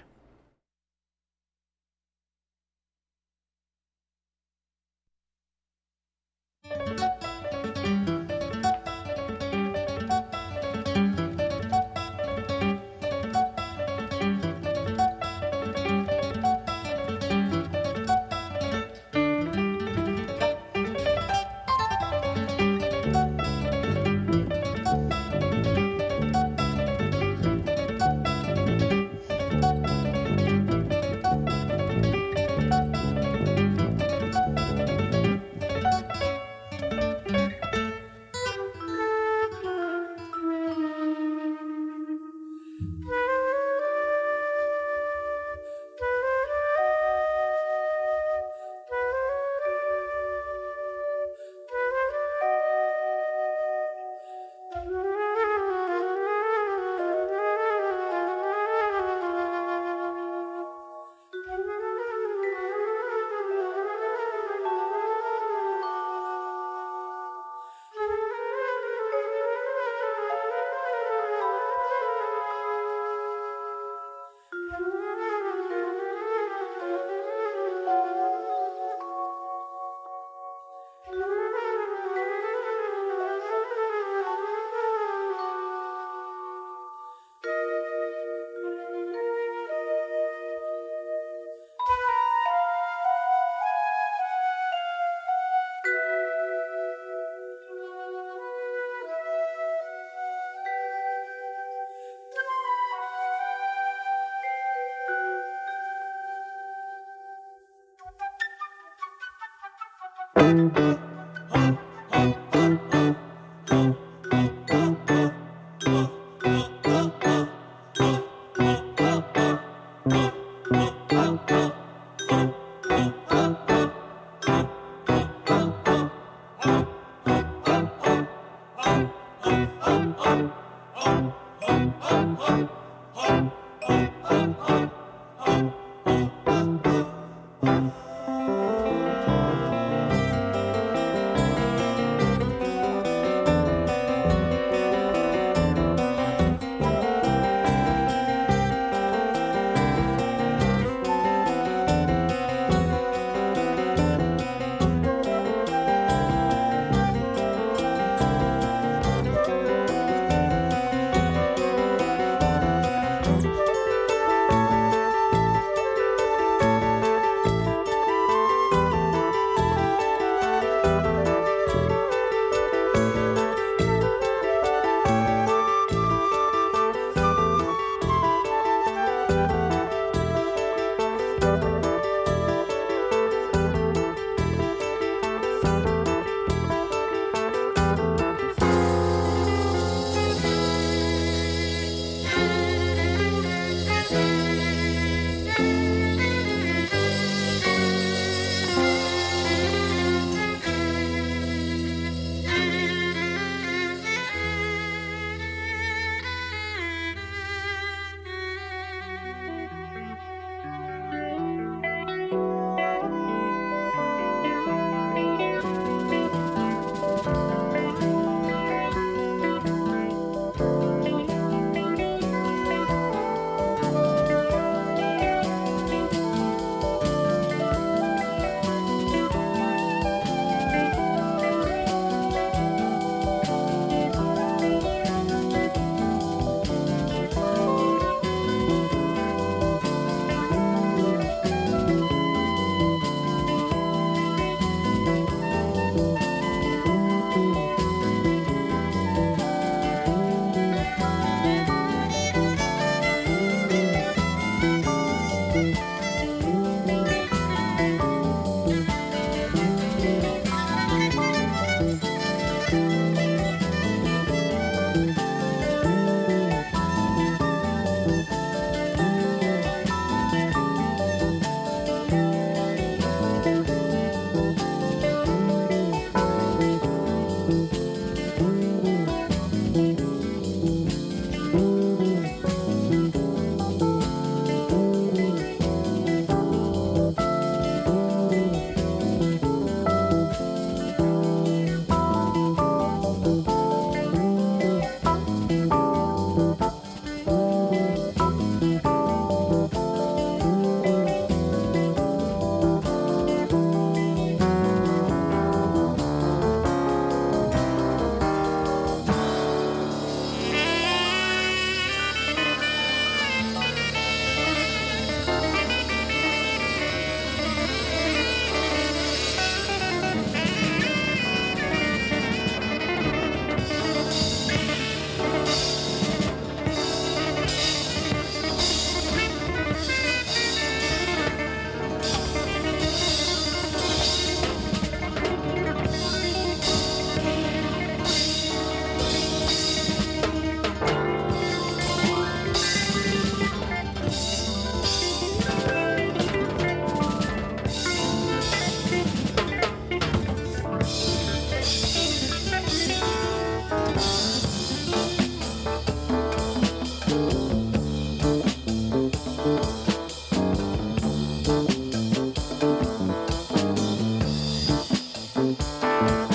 Bye.